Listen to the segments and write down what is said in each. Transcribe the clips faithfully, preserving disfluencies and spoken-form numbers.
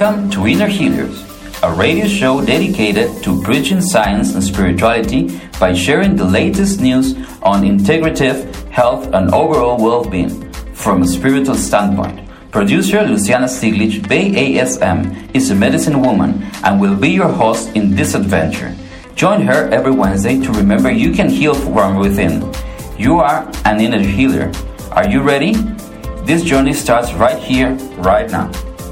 Welcome to Inner Healers, a radio show dedicated to bridging science and spirituality by sharing the latest news on integrative health and overall well-being from a spiritual standpoint. Producer Luciana Stiglitz, Bay A S M, is a medicine woman and will be your host in this adventure. Join her every Wednesday to remember you can heal from within. You are an inner healer. Are you ready? This journey starts right here, right now.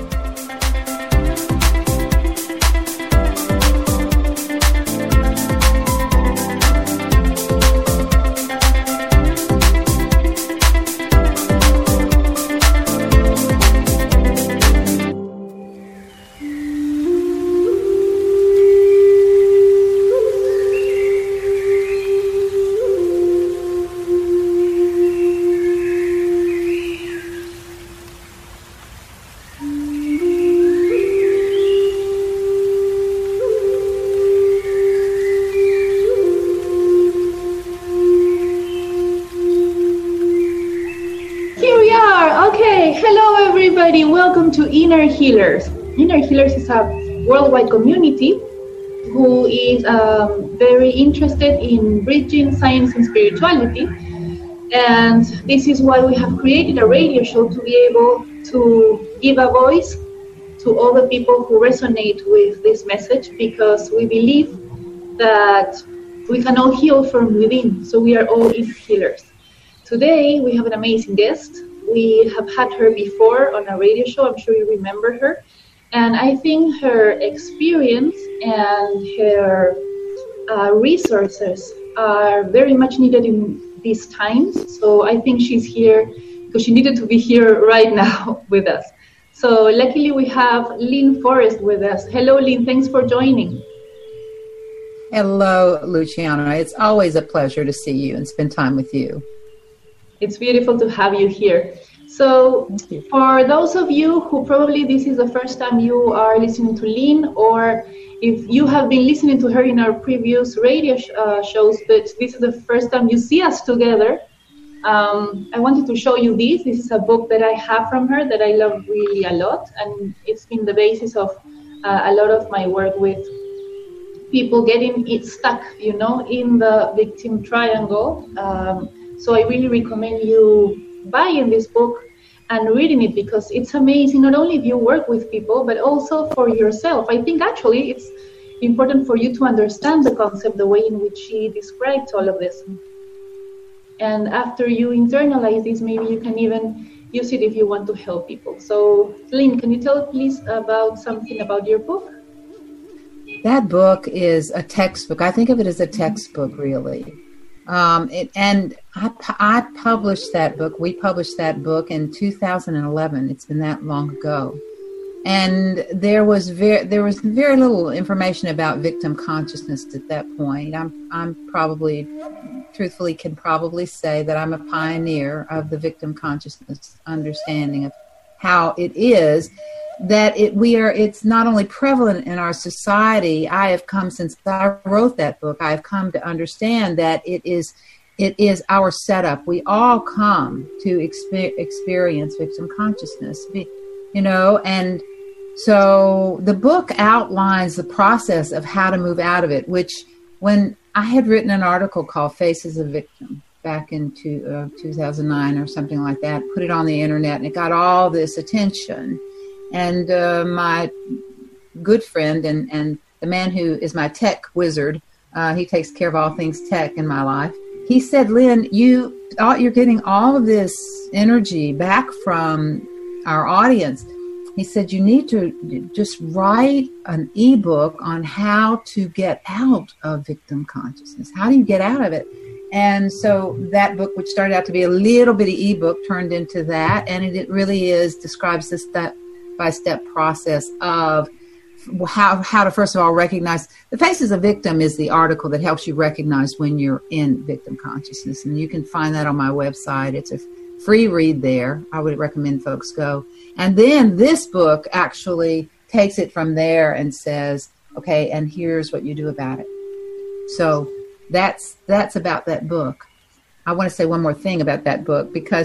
Welcome to Inner Healers. Inner Healers is a worldwide community who is um, very interested in bridging science and spirituality. And this is why we have created a radio show to be able to give a voice to all the people who resonate with this message, because we believe that we can all heal from within. So we are all inner healers. Today we have an amazing guest. We have had her before on a radio show. I'm sure you remember her. And I think her experience and her uh, resources are very much needed in these times. So I think she's here because she needed to be here right now with us. So luckily we have Lynn Forrest with us. Hello, Lynn. Thanks for joining. Hello, Luciana. It's always a pleasure to see you and spend time with you. It's beautiful to have you here. So for those of you who probably this is the first time you are listening to Lynn, or if you have been listening to her in our previous radio sh- uh, shows, but this is the first time you see us together, um, I wanted to show you this. This is a book that I have from her that I love really a lot, and it's been the basis of uh, a lot of my work with people getting it stuck, you know, in the victim triangle. Um, So I really recommend you buying this book and reading it, because it's amazing, not only if you work with people, but also for yourself. I think actually it's important for you to understand the concept, the way in which she describes all of this. And after you internalize this, maybe you can even use it if you want to help people. So Lynn, can you tell please about something about your book? That book is a textbook. I think of it as a textbook, really. Um, it, and I, I published that book. We published that book in two thousand eleven. It's been that long ago. And there was very, there was very little information about victim consciousness at that point. I'm, I'm probably, truthfully, can probably say that I'm a pioneer of the victim consciousness understanding of how it is that it we are it's not only prevalent in our society. I have come, since I wrote that book, I have come to understand that it is it is our setup. We all come to exper- experience victim consciousness, you know, and so the book outlines the process of how to move out of it, which when I had written an article called Faces of Victim back in two, uh, two thousand nine or something like that, put it on the internet, and it got all this attention. And uh, my good friend and, and the man who is my tech wizard, uh, he takes care of all things tech in my life. He said, Lynn, you, you're getting all of this energy back from our audience. He said, you need to just write an ebook on how to get out of victim consciousness. How do you get out of it? And so that book, which started out to be a little bitty ebook, turned into that. And it, it really is, describes this step by step process of how how to first of all recognize the faces of victim is the article that helps you recognize when you're in victim consciousness, and you can find that on my website. It's a free read there. I would recommend folks go. And then this book actually takes it from there and says, okay, and here's what you do about it. So that's that's about that book. I want to say one more thing about that book, because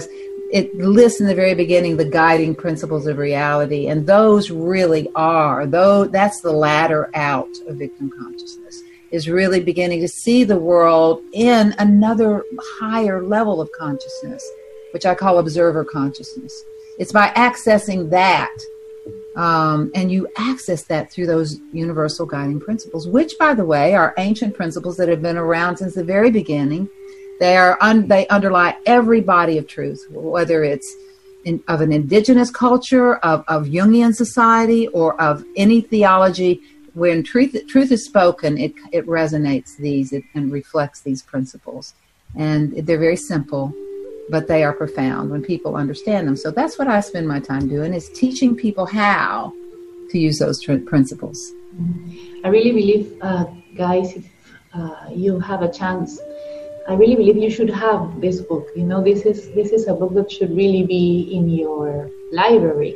it lists in the very beginning the guiding principles of reality, and those really are, though that's the ladder out of victim consciousness, is really beginning to see the world in another higher level of consciousness, which I call observer consciousness. It's by accessing that, um, and you access that through those universal guiding principles, which, by the way, are ancient principles that have been around since the very beginning. They are un- they underlie every body of truth, whether it's in, of an indigenous culture, of, of Jungian society, or of any theology. When truth truth is spoken, it it resonates these it, and reflects these principles, and they're very simple, but they are profound when people understand them. So that's what I spend my time doing, is teaching people how to use those tr- principles. I really believe, uh, guys, if uh, you have a chance, I really believe you should have this book. You know, this is this is a book that should really be in your library,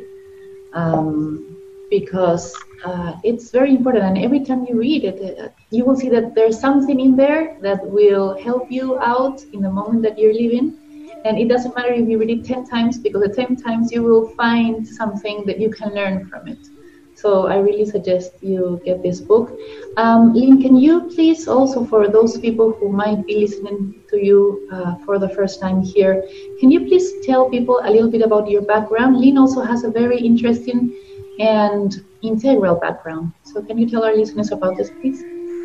um, because uh, it's very important. And every time you read it, uh, you will see that there's something in there that will help you out in the moment that you're living. And it doesn't matter if you read it ten times, because at ten times you will find something that you can learn from it. So I really suggest you get this book. Um, Lynn, can you please also, for those people who might be listening to you uh, for the first time here, can you please tell people a little bit about your background? Lynn also has a very interesting and integral background. So can you tell our listeners about this, please?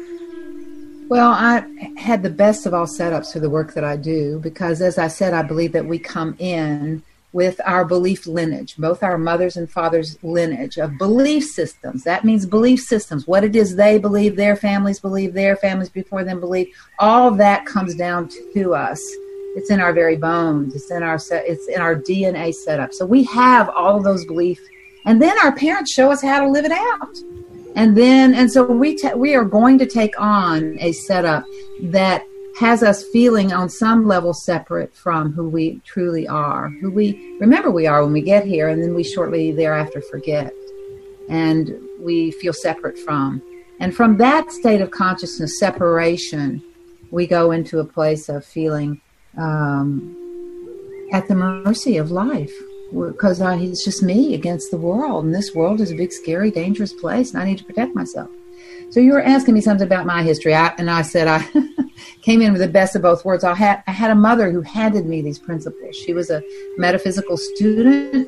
Well, I had the best of all setups for the work that I do, because, as I said, I believe that we come in with our belief lineage, both our mother's and father's lineage of belief systems. That means belief systems, what it is they believe, their families believe, their families before them believe. All of that comes down to us. It's in our very bones. It's in our it's in our D N A setup. So we have all of those beliefs, and then our parents show us how to live it out. And then, and so we ta- we are going to take on a setup that has us feeling on some level separate from who we truly are, who we remember we are when we get here, and then we shortly thereafter forget, and we feel separate from. And from that state of consciousness, separation, we go into a place of feeling um, at the mercy of life, because uh, it's just me against the world, and this world is a big, scary, dangerous place, and I need to protect myself. So you were asking me something about my history, I, and I said I came in with the best of both worlds. I had I had a mother who handed me these principles. She was a metaphysical student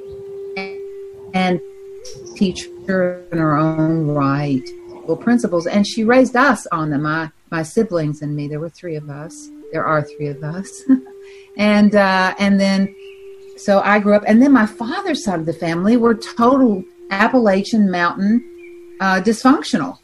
and teacher in her own right. Well, principles, and she raised us on them. My my siblings and me. There were three of us. There are three of us, and uh, and then so I grew up. And then my father's side of the family were total Appalachian Mountain uh, dysfunctional.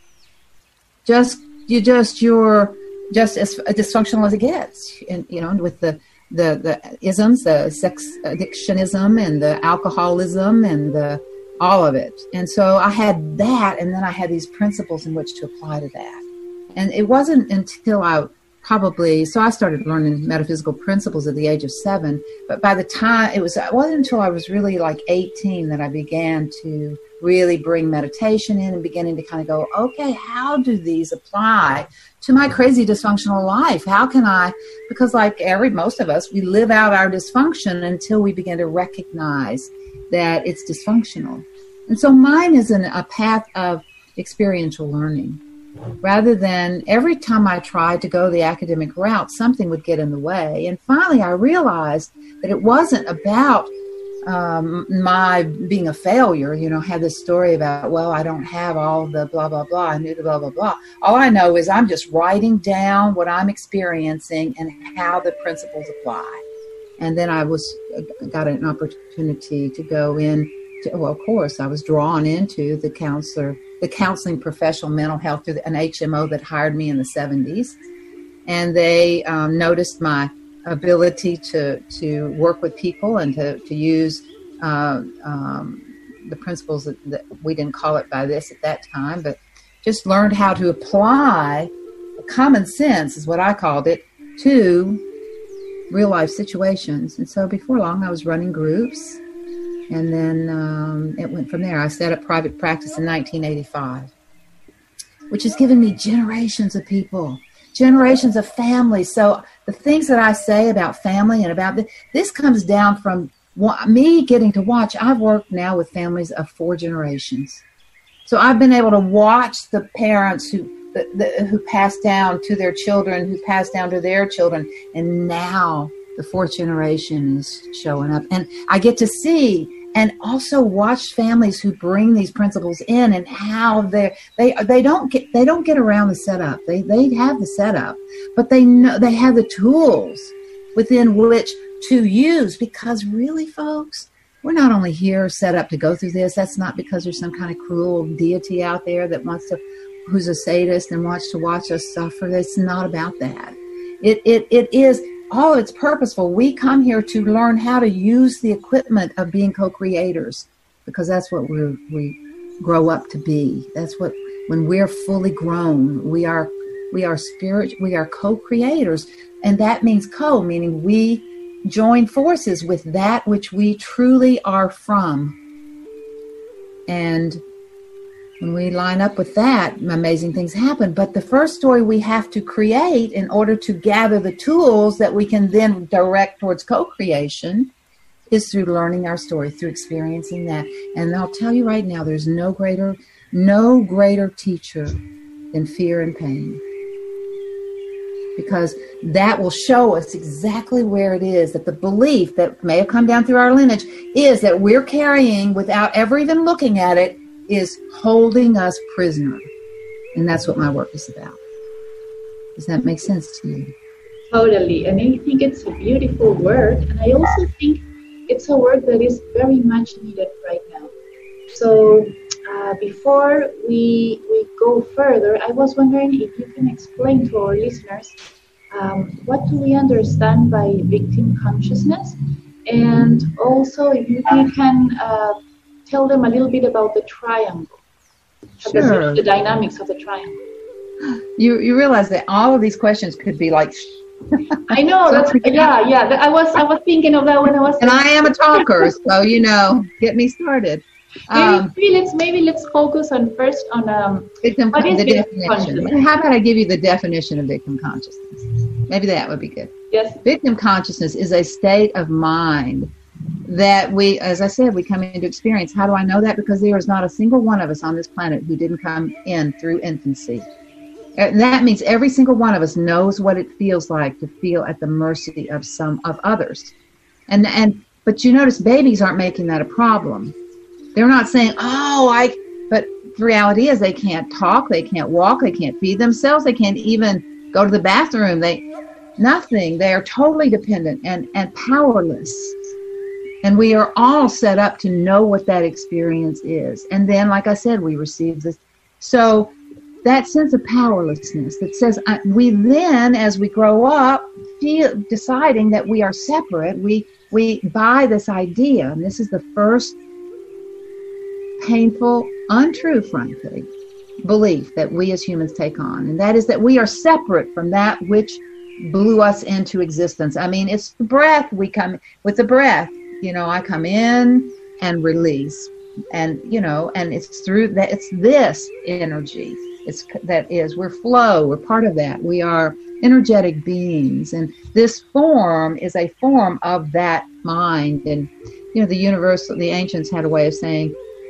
Just you just you're just as dysfunctional as it gets, and you know, with the the the isms, the sex addictionism, and the alcoholism, and the all of it. And so I had that, and then I had these principles in which to apply to that. And it wasn't until I probably so I started learning metaphysical principles at the age of seven. But by the time it was, it wasn't until I was really like eighteen that I began to really bring meditation in and beginning to kind of go, okay, how do these apply to my crazy dysfunctional life? How can I, because like every, most of us, we live out our dysfunction until we begin to recognize that it's dysfunctional. And so mine is an, a path of experiential learning. Rather than every time I tried to go the academic route, something would get in the way. And finally I realized that it wasn't about Um, my being a failure. You know, I had this story about, well, I don't have all the blah, blah, blah. I knew the blah, blah, blah. All I know is I'm just writing down what I'm experiencing and how the principles apply. And then I was got an opportunity to go in to, well, of course, I was drawn into the counselor, the counseling professional mental health through an H M O that hired me in the seventies. And they um, noticed my ability to, to work with people and to, to use uh, um, the principles that, that we didn't call it by this at that time, but just learned how to apply common sense is what I called it to real life situations. And so before long I was running groups, and then um, it went from there. I set up private practice in nineteen eighty-five, which has given me generations of people, generations of families. So the things that I say about family and about this, this comes down from me getting to watch. I've worked now with families of four generations. So I've been able to watch the parents who the, the, who passed down to their children, who passed down to their children, and now the fourth generation is showing up. And I get to see and also watch families who bring these principles in, and how they they they don't get they don't get around the setup. They they have the setup, but they know they have the tools within which to use, because really, folks, we're not only here set up to go through this. That's not because there's some kind of cruel deity out there that wants to, who's a sadist and wants to watch us suffer. It's not about that. It it it is, oh, it's purposeful. We come here to learn how to use the equipment of being co-creators, because that's what we we grow up to be. That's what, when we're fully grown, we are we are spirit, we are co-creators, and that means co, meaning we join forces with that which we truly are from. And when we line up with that, amazing things happen. But the first story we have to create in order to gather the tools that we can then direct towards co-creation is through learning our story, through experiencing that. And I'll tell you right now, there's no greater, no greater teacher than fear and pain. Because that will show us exactly where it is that the belief that may have come down through our lineage is that we're carrying without ever even looking at it is holding us prisoner. And that's what my work is about. Does that make sense to you? Totally. And I think it's a beautiful work. And I also think it's a work that is very much needed right now. So uh, before we we go further, I was wondering if you can explain to our listeners um, what do we understand by victim consciousness, and also if you can uh, tell them a little bit about the triangle, sure. the, the dynamics of the triangle. You you realize that all of these questions could be like. I know. That's, yeah, yeah. I was I was thinking of that when I was. And I am a talker, so you know, get me started. Maybe, Um, maybe let's maybe let's focus on first on um. victim, what is the victim definition. consciousness? How about I give you the definition of victim consciousness? Maybe that would be good. Yes. Victim consciousness is a state of mind that we, as I said, we come into experience. How do I know that? Because there is not a single one of us on this planet who didn't come in through infancy. And that means every single one of us knows what it feels like to feel at the mercy of some of others. And and but you notice babies aren't making that a problem. They're not saying, oh, I, but the reality is they can't talk, they can't walk, they can't feed themselves, they can't even go to the bathroom, they, nothing. They are totally dependent and, and powerless. And we are all set up to know what that experience is. And then, like I said, we receive this. So that sense of powerlessness that says uh, we then, as we grow up, feel deciding that we are separate, we, we buy this idea, and this is the first painful, untrue, frankly, belief that we as humans take on, and that is that we are separate from that which blew us into existence. I mean, it's the breath. We come with the breath, you know, I come in and release, and, you know, and it's through that, it's this energy. It's that is, we're flow, we're part of that. We are energetic beings, and this form is a form of that mind. And, you know, the universe, the ancients had a way of saying,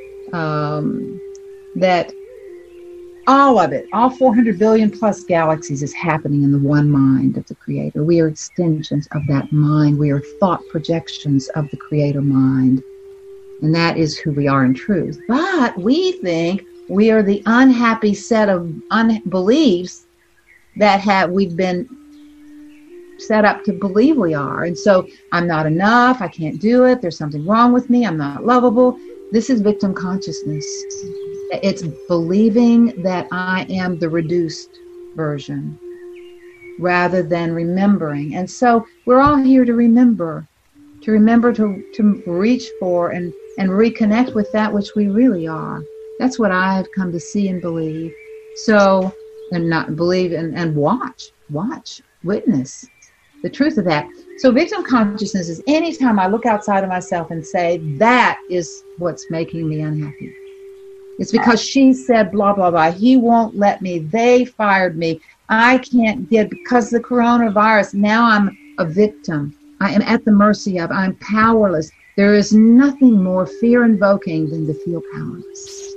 Um, that all of it, all four hundred billion plus galaxies is happening in the one mind of the Creator. We are extensions of that mind. We are thought projections of the Creator mind. And that is who we are in truth. But we think we are the unhappy set of unbeliefs that have we've been set up to believe we are. And so I'm not enough. I can't do it. There's something wrong with me. I'm not lovable. This is victim consciousness. It's believing that I am the reduced version rather than remembering. And so we're all here to remember, to remember to, to reach for and, and reconnect with that which we really are. That's what I have come to see and believe. So, and not believe and, and watch, watch, witness the truth of that. So victim consciousness is anytime I look outside of myself and say, that is what's making me unhappy. It's because she said blah, blah, blah. He won't let me. They fired me. I can't get, because of the coronavirus, now I'm a victim. I am at the mercy of, I'm powerless. There is nothing more fear-invoking than to feel powerless.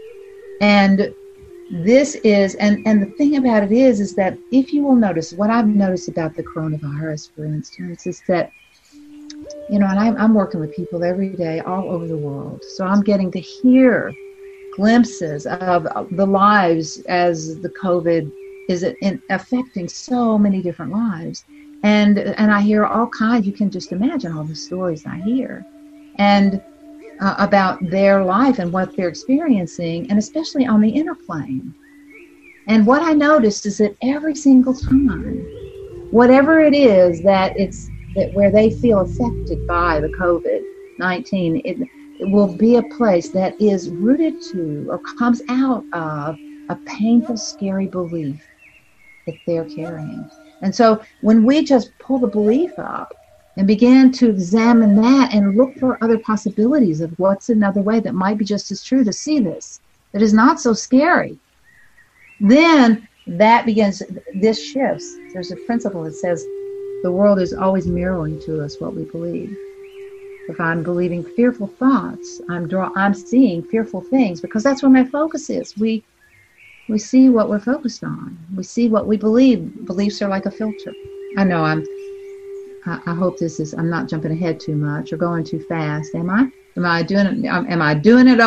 And this is, and, and the thing about it is, is that if you will notice, what I've noticed about the coronavirus, for instance, is that, you know, and I'm, I'm working with people every day all over the world. So I'm getting to hear glimpses of the lives as the COVID is in, affecting so many different lives. And and I hear all kinds, you can just imagine all the stories I hear. And uh, about their life and what they're experiencing, and especially on the inner plane. And what I noticed is that every single time, whatever it is that it's that where they feel affected by the COVID nineteen, it, it will be a place that is rooted to or comes out of a painful, scary belief that they're carrying. And so when we just pull the belief up and begin to examine that and look for other possibilities of what's another way that might be just as true to see this, that is not so scary, then that begins, this shifts. There's a principle that says the world is always mirroring to us what we believe. If I'm believing fearful thoughts, I'm draw, I'm seeing fearful things because that's where my focus is. We we see what we're focused on. We see what we believe. Beliefs are like a filter. I know I'm. I, I hope this is. I'm not jumping ahead too much or going too fast. Am I? Am I doing it? Am I doing it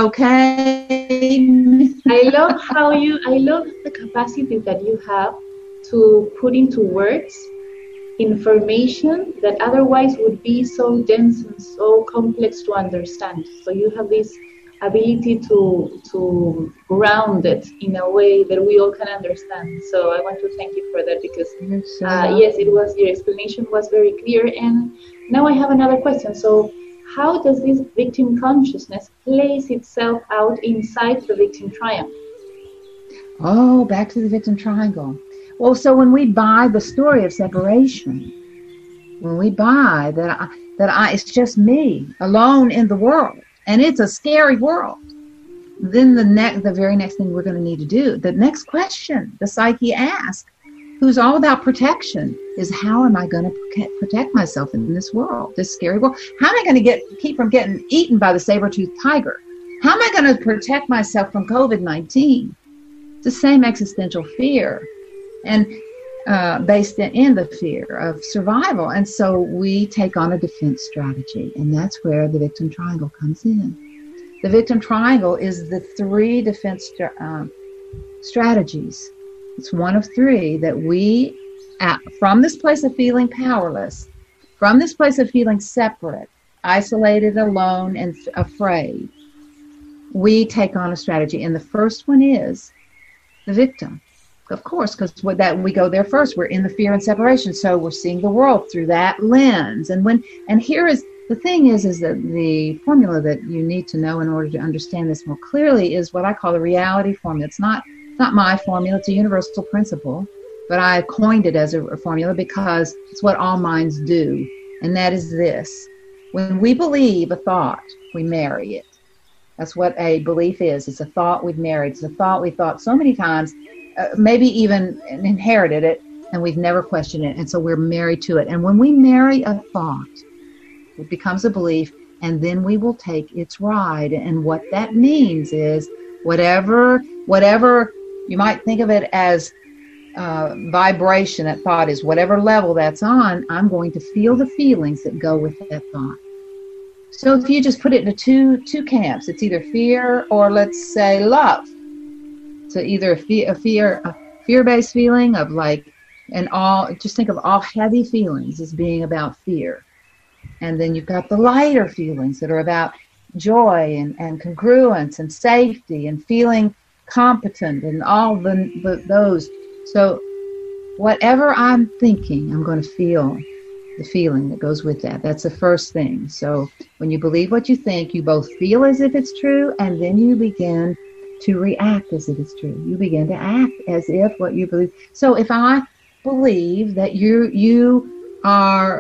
okay? I love how you. I love the capacity that you have to put into words information that otherwise would be so dense and so complex to understand. So you have this ability to to ground it in a way that we all can understand. So I want to thank you for that because uh, yes, it was your explanation was very clear. And now I have another question. So how does this victim consciousness plays itself out inside the victim triangle? Oh, back to the victim triangle. Well, so when we buy the story of separation, when we buy that I, that I, it's just me alone in the world, and it's a scary world, then the next, the very next thing we're going to need to do, the next question the psyche asks, who's all about protection, is how am I going to protect myself in this world, this scary world? How am I going to get keep from getting eaten by the saber-toothed tiger? How am I going to protect myself from COVID nineteen? It's the same existential fear. And uh, based in the fear of survival. And so we take on a defense strategy, and that's where the victim triangle comes in. The victim triangle is the three defense uh, strategies. It's one of three that we, at, from this place of feeling powerless, from this place of feeling separate, isolated, alone, and afraid, we take on a strategy. And the first one is the victim. Of course, because that we go there first. We're in the fear and separation, so we're seeing the world through that lens. And when and here is the thing is is that the formula that you need to know in order to understand this more clearly is what I call the reality formula. It's not it's not my formula. It's a universal principle, but I coined it as a, a formula because it's what all minds do, and that is this: when we believe a thought, we marry it. That's what a belief is. It's a thought we've married. It's a thought we thought so many times. Uh, maybe even inherited it, and we've never questioned it, and so we're married to it. And when we marry a thought, it becomes a belief, and then we will take its ride. And what that means is whatever, whatever you might think of it as uh, vibration, that thought is, whatever level that's on, I'm going to feel the feelings that go with that thought. So if you just put it into two two camps, it's either fear or, let's say, love. So either a fear, a fear, a fear-based feeling of like, and all, just think of all heavy feelings as being about fear. And then you've got the lighter feelings that are about joy and, and congruence and safety and feeling competent and all the, the those. So whatever I'm thinking, I'm going to feel the feeling that goes with that. That's the first thing. So when you believe what you think, you both feel as if it's true, and then you begin to react as if it's true. You begin to act as if what you believe. So if I believe that you you are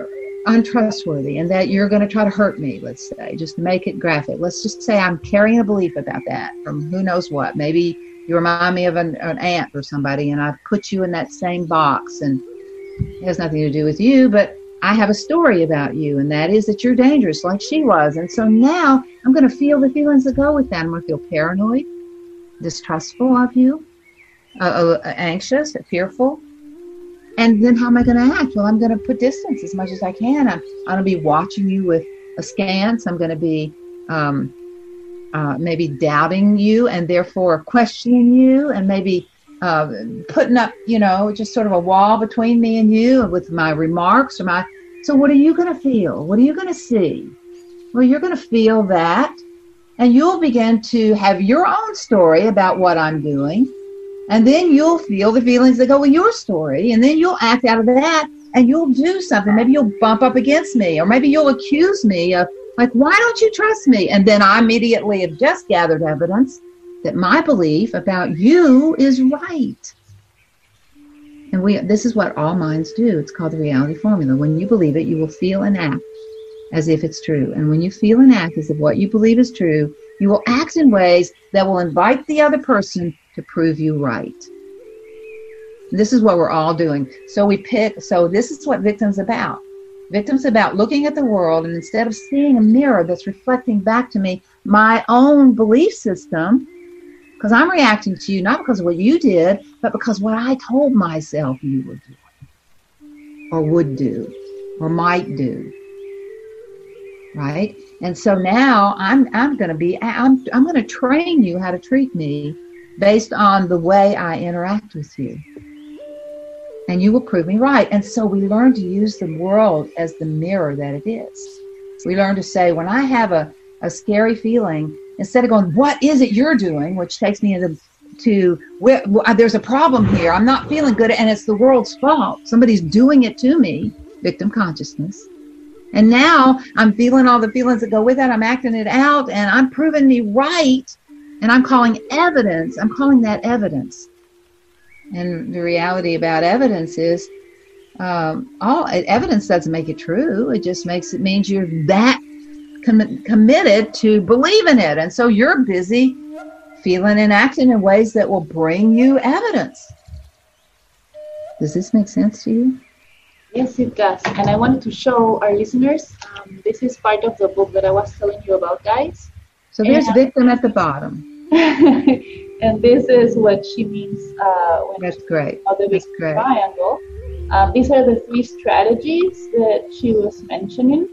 untrustworthy and that you're going to try to hurt me, let's say, just to make it graphic. Let's just say I'm carrying a belief about that from who knows what. Maybe you remind me of an, an aunt or somebody, and I've put you in that same box, and it has nothing to do with you, but I have a story about you, and that is that you're dangerous like she was. And so now I'm going to feel the feelings that go with that. I'm going to feel paranoid, distrustful of you, uh, uh, anxious, fearful. And then how am I going to act? Well, I'm going to put distance as much as I can. I'm, I'm going to be watching you with askance. I'm going to be um, uh, maybe doubting you and therefore questioning you, and maybe uh, putting up, you know, just sort of a wall between me and you with my remarks or my. So what are you going to feel? What are you going to see? Well, you're going to feel that, and you'll begin to have your own story about what I'm doing. And then you'll feel the feelings that go with your story, and then you'll act out of that, and you'll do something. Maybe you'll bump up against me, or maybe you'll accuse me of, like, why don't you trust me? And then I immediately have just gathered evidence that my belief about you is right. And we this is what all minds do. It's called the reality formula. When you believe it, you will feel and act as if it's true. And when you feel and act as if what you believe is true, you will act in ways that will invite the other person to prove you right. This is what we're all doing. So we pick, so this is what victim's about. Victim's about looking at the world, and instead of seeing a mirror that's reflecting back to me my own belief system, because I'm reacting to you not because of what you did, but because what I told myself you were doing, or would do, or might do. Right? And so now I'm I'm going to be I'm I'm going to train you how to treat me based on the way I interact with you. And you will prove me right. And so we learn to use the world as the mirror that it is. We learn to say, when I have a, a scary feeling, instead of going, what is it you're doing? Which takes me into to where, well, there's a problem here. I'm not feeling good, and it's the world's fault. Somebody's doing it to me. Victim consciousness. And now I'm feeling all the feelings that go with that. I'm acting it out, and I'm proving me right. And I'm calling evidence, I'm calling that evidence. And the reality about evidence is, um, all evidence doesn't make it true. It just makes it means you're that com- committed to believing it. And so you're busy feeling and acting in ways that will bring you evidence. Does this make sense to you? Yes, it does. And I wanted to show our listeners, um, this is part of the book that I was telling you about, guys. So there's and, victim at the bottom. And this is what she means uh, when That's she great. about the That's victim great. triangle. Um, these are the three strategies that she was mentioning.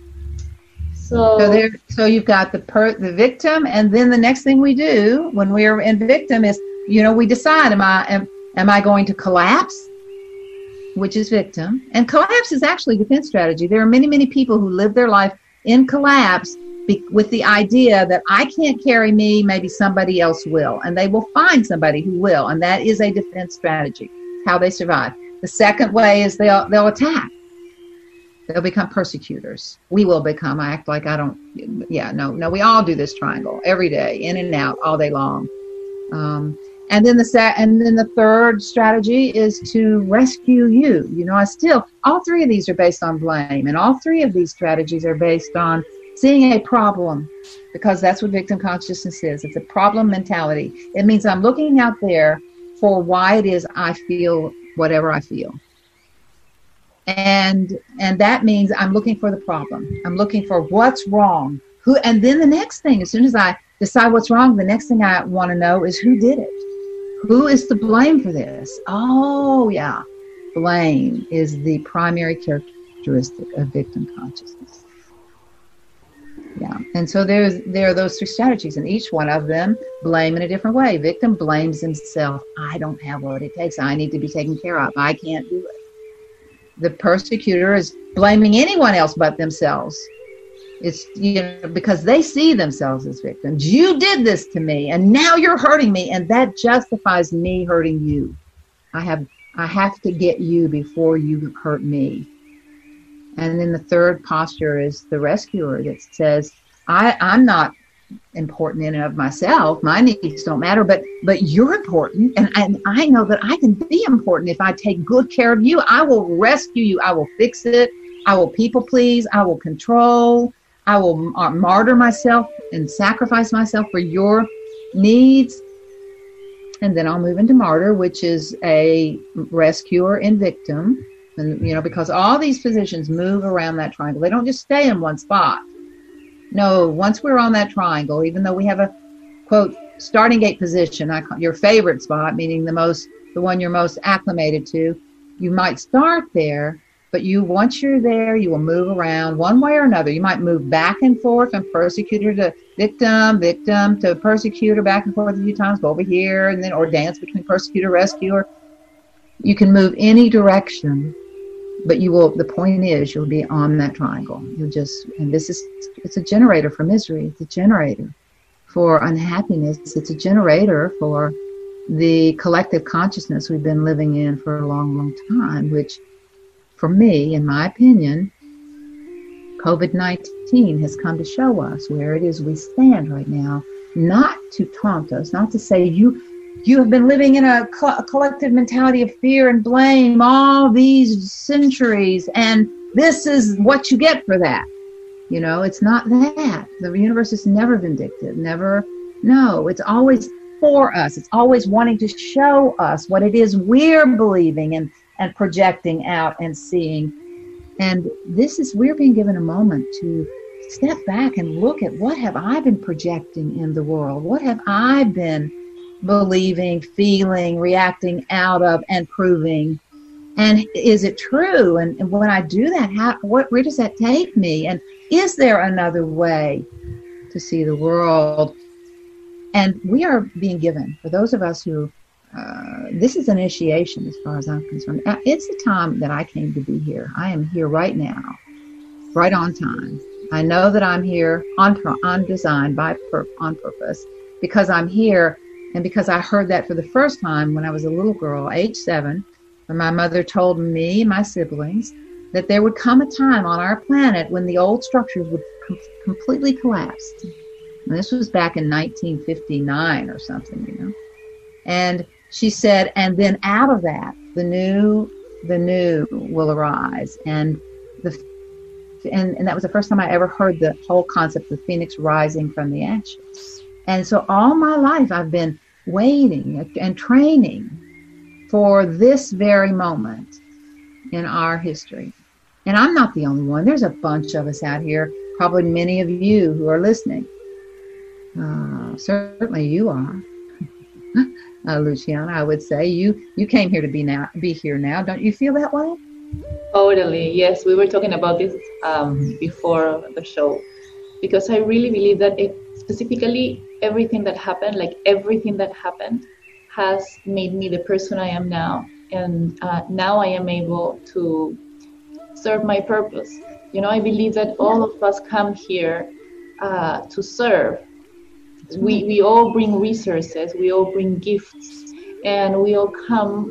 So, so there, so you've got the per, the victim, and then the next thing we do when we're in victim is, you know, we decide, am I am, am I going to collapse, which is victim, and collapse is actually defense strategy. There are many, many people who live their life in collapse be, with the idea that I can't carry me, maybe somebody else will, and they will find somebody who will, and that is a defense strategy. How they survive. The second way is they'll they'll attack. They'll become persecutors. We will become. I act like I don't. Yeah, no, no. We all do this triangle every day, in and out, all day long. Um, and then the sa- and then the third strategy is to rescue you. You know, I still all three of these are based on blame, and all three of these strategies are based on seeing a problem, because that's what victim consciousness is. It's a problem mentality. It means I'm looking out there for why it is I feel whatever I feel. And and that means I'm looking for the problem. I'm looking for what's wrong. Who? And then the next thing, as soon as I decide what's wrong, the next thing I want to know is who did it. Who is to blame for this? Oh, yeah. Blame is the primary characteristic of victim consciousness. Yeah. And so there's there are those three strategies, and each one of them blame in a different way. Victim blames himself. I don't have what it takes. I need to be taken care of. I can't do it. The persecutor is blaming anyone else but themselves. It's, you know, because they see themselves as victims. You did this to me, and now you're hurting me, and that justifies me hurting you. I have I have to get you before you hurt me. And then the third posture is the rescuer that says, I, I'm not important in and of myself. My needs don't matter, but but you're important, and, and I know that I can be important if I take good care of you. I will rescue you. I will fix it. I will people please. I will control. I will martyr myself and sacrifice myself for your needs. And then I'll move into martyr, which is a rescuer and victim. And, you know, because all these positions move around that triangle. They don't just stay in one spot. No, once we're on that triangle, even though we have a, quote, starting gate position, I call your favorite spot, meaning the most, the one you're most acclimated to, you might start there, but you, once you're there, you will move around one way or another. You might move back and forth from persecutor to victim, victim to persecutor, back and forth a few times, go over here, and then, or dance between persecutor, rescuer. You can move any direction, but you will, the point is, you'll be on that triangle. You'll just, and this is, it's a generator for misery. It's a generator for unhappiness. It's a generator for the collective consciousness we've been living in for a long, long time, which for me, in my opinion, COVID nineteen has come to show us where it is we stand right now, not to taunt us, not to say you you have been living in a, co- a collective mentality of fear and blame all these centuries, and this is what you get for that. You know, it's not that. The universe is never vindictive, never, no, it's always for us. It's always wanting to show us what it is we're believing and, and projecting out and seeing. And this is, we're being given a moment to step back and look at, what have I been projecting in the world? What have I been believing, feeling, reacting out of, and proving? And is it true? And, and when I do that, how, what, where does that take me? And is there another way to see the world? And we are being given, for those of us who, uh, this is an initiation as far as I'm concerned. It's the time that I came to be here. I am here right now, right on time. I know that I'm here on on design, by pur- on purpose, because I'm here, and because I heard that for the first time when I was a little girl, age seven, when my mother told me and my siblings that there would come a time on our planet when the old structures would com- completely collapse. And this was back in nineteen fifty-nine or something, you know. And she said, and then out of that, the new, the new will arise. And the, and, and that was the first time I ever heard the whole concept of the phoenix rising from the ashes. And so all my life I've been waiting and training for this very moment in our history. And I'm not the only one. There's a bunch of us out here, probably many of you who are listening. Uh, certainly you are. uh, Luciana, I would say you you came here to be now be here now. Don't you feel that way? Totally. Yes, we were talking about this um, before the show, because I really believe that it, specifically everything that happened, like everything that happened, has made me the person I am now, and uh, now I am able to serve my purpose. You know, I believe that all of us come here uh, to serve. We we all bring resources, we all bring gifts, and we all come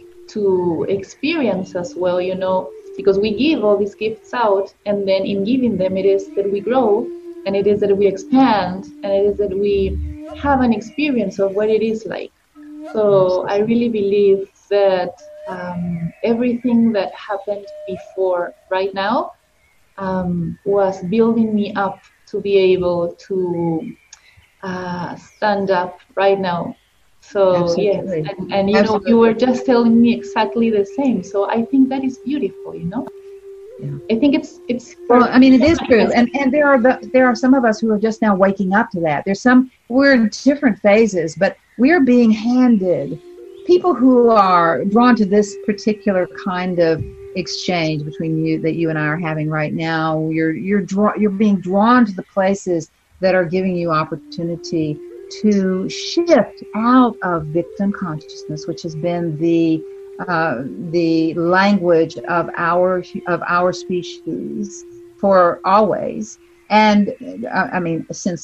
to experience as well, you know, because we give all these gifts out, and then in giving them, it is that we grow, and it is that we expand, and it is that we have an experience of what it is like. So I really believe that um, everything that happened before right now um, was building me up to be able to uh, stand up right now. So Absolutely. yes, and, and you Absolutely. know, you were just telling me exactly the same. So I think that is beautiful, you know. Yeah. I think it's it's. Well, I mean, it is true, and and there are the, there are some of us who are just now waking up to that. There's some, we're in different phases, but we are being handed people who are drawn to this particular kind of exchange between you that you and I are having right now. You're you're draw, you're being drawn to the places that are giving you opportunity to shift out of victim consciousness, which has been the uh, the language of our of our species for always. And uh, I mean, since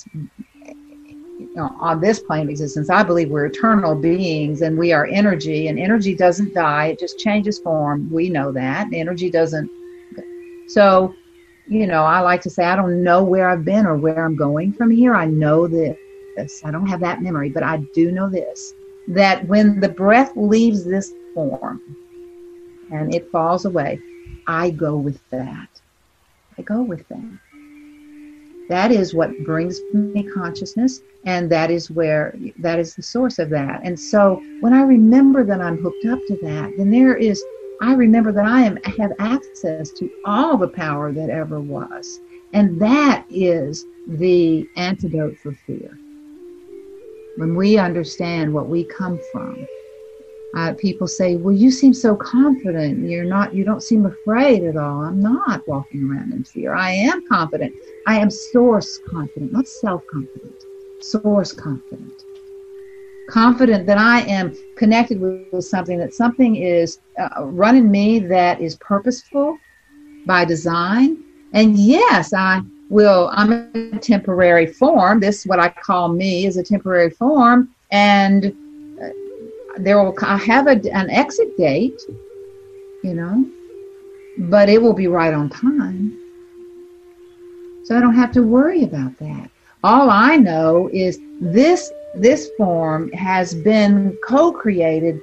you know, on this plane of existence, I believe we're eternal beings, and we are energy, and energy doesn't die; it just changes form. We know that energy doesn't. So, you know, I like to say I don't know where I've been or where I'm going from here. I know this. I don't have that memory, but I do know this, that when the breath leaves this form and it falls away, I go with that. I go with that. That is what brings me consciousness, and that is where, that is the source of that. And so when I remember that I'm hooked up to that, then there is, I remember that I am have access to all the power that ever was. And that is the antidote for fear. When we understand what we come from. Uh, people say, well, you seem so confident. You're not, you don't seem afraid at all. I'm not walking around in fear. I am confident. I am source confident, not self-confident, source confident. Confident that I am connected with, with something, that something is uh, running me that is purposeful by design. And yes, I will, I'm a temporary form. This, what I call me, is a temporary form. And there will, I have a, an exit date, you know, but it will be right on time. So I don't have to worry about that. All I know is this, this form has been co-created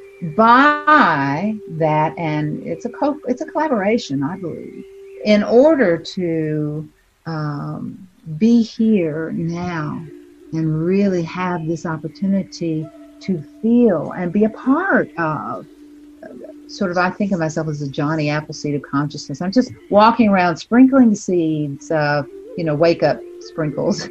by that, and it's a co, it's a collaboration, I believe, in order to um, be here now and really have this opportunity to feel and be a part of, sort of, I think of myself as a Johnny Appleseed of consciousness. I'm just walking around sprinkling seeds of, you know, wake up sprinkles.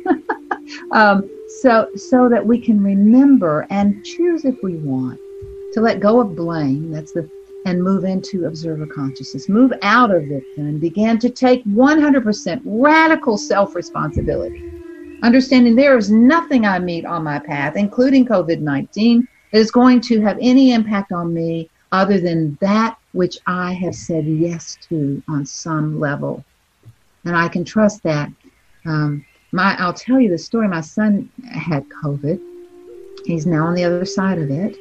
um, so, so that we can remember and choose, if we want, to let go of blame. That's the, and move into observer consciousness, move out of victim and begin to take one hundred percent radical self-responsibility. Understanding there is nothing I meet on my path, including COVID nineteen, that is going to have any impact on me other than that which I have said yes to on some level. And I can trust that. Um, my, I'll tell you the story. My son had COVID. He's now on the other side of it.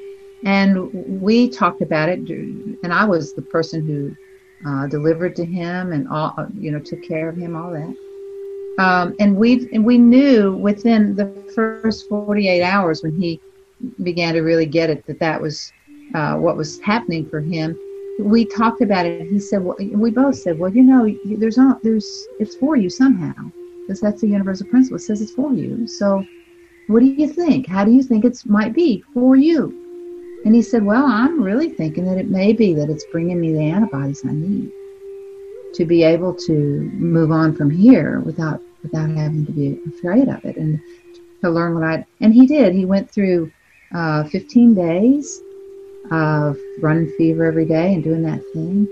And we talked about it, and I was the person who uh, delivered to him and all, you know, took care of him, all that. Um, and we and we knew within the first forty-eight hours, when he began to really get it, that that was uh, what was happening for him. We talked about it. He said, well, we both said, well, you know, there's not, there's, it's for you somehow, because that's the universal principle. It says it's for you. So what do you think? How do you think it might be for you? And he said, well, I'm really thinking that it may be that it's bringing me the antibodies I need to be able to move on from here without without having to be afraid of it, and to learn what I, and he did. He went through uh, fifteen days of running fever every day and doing that thing.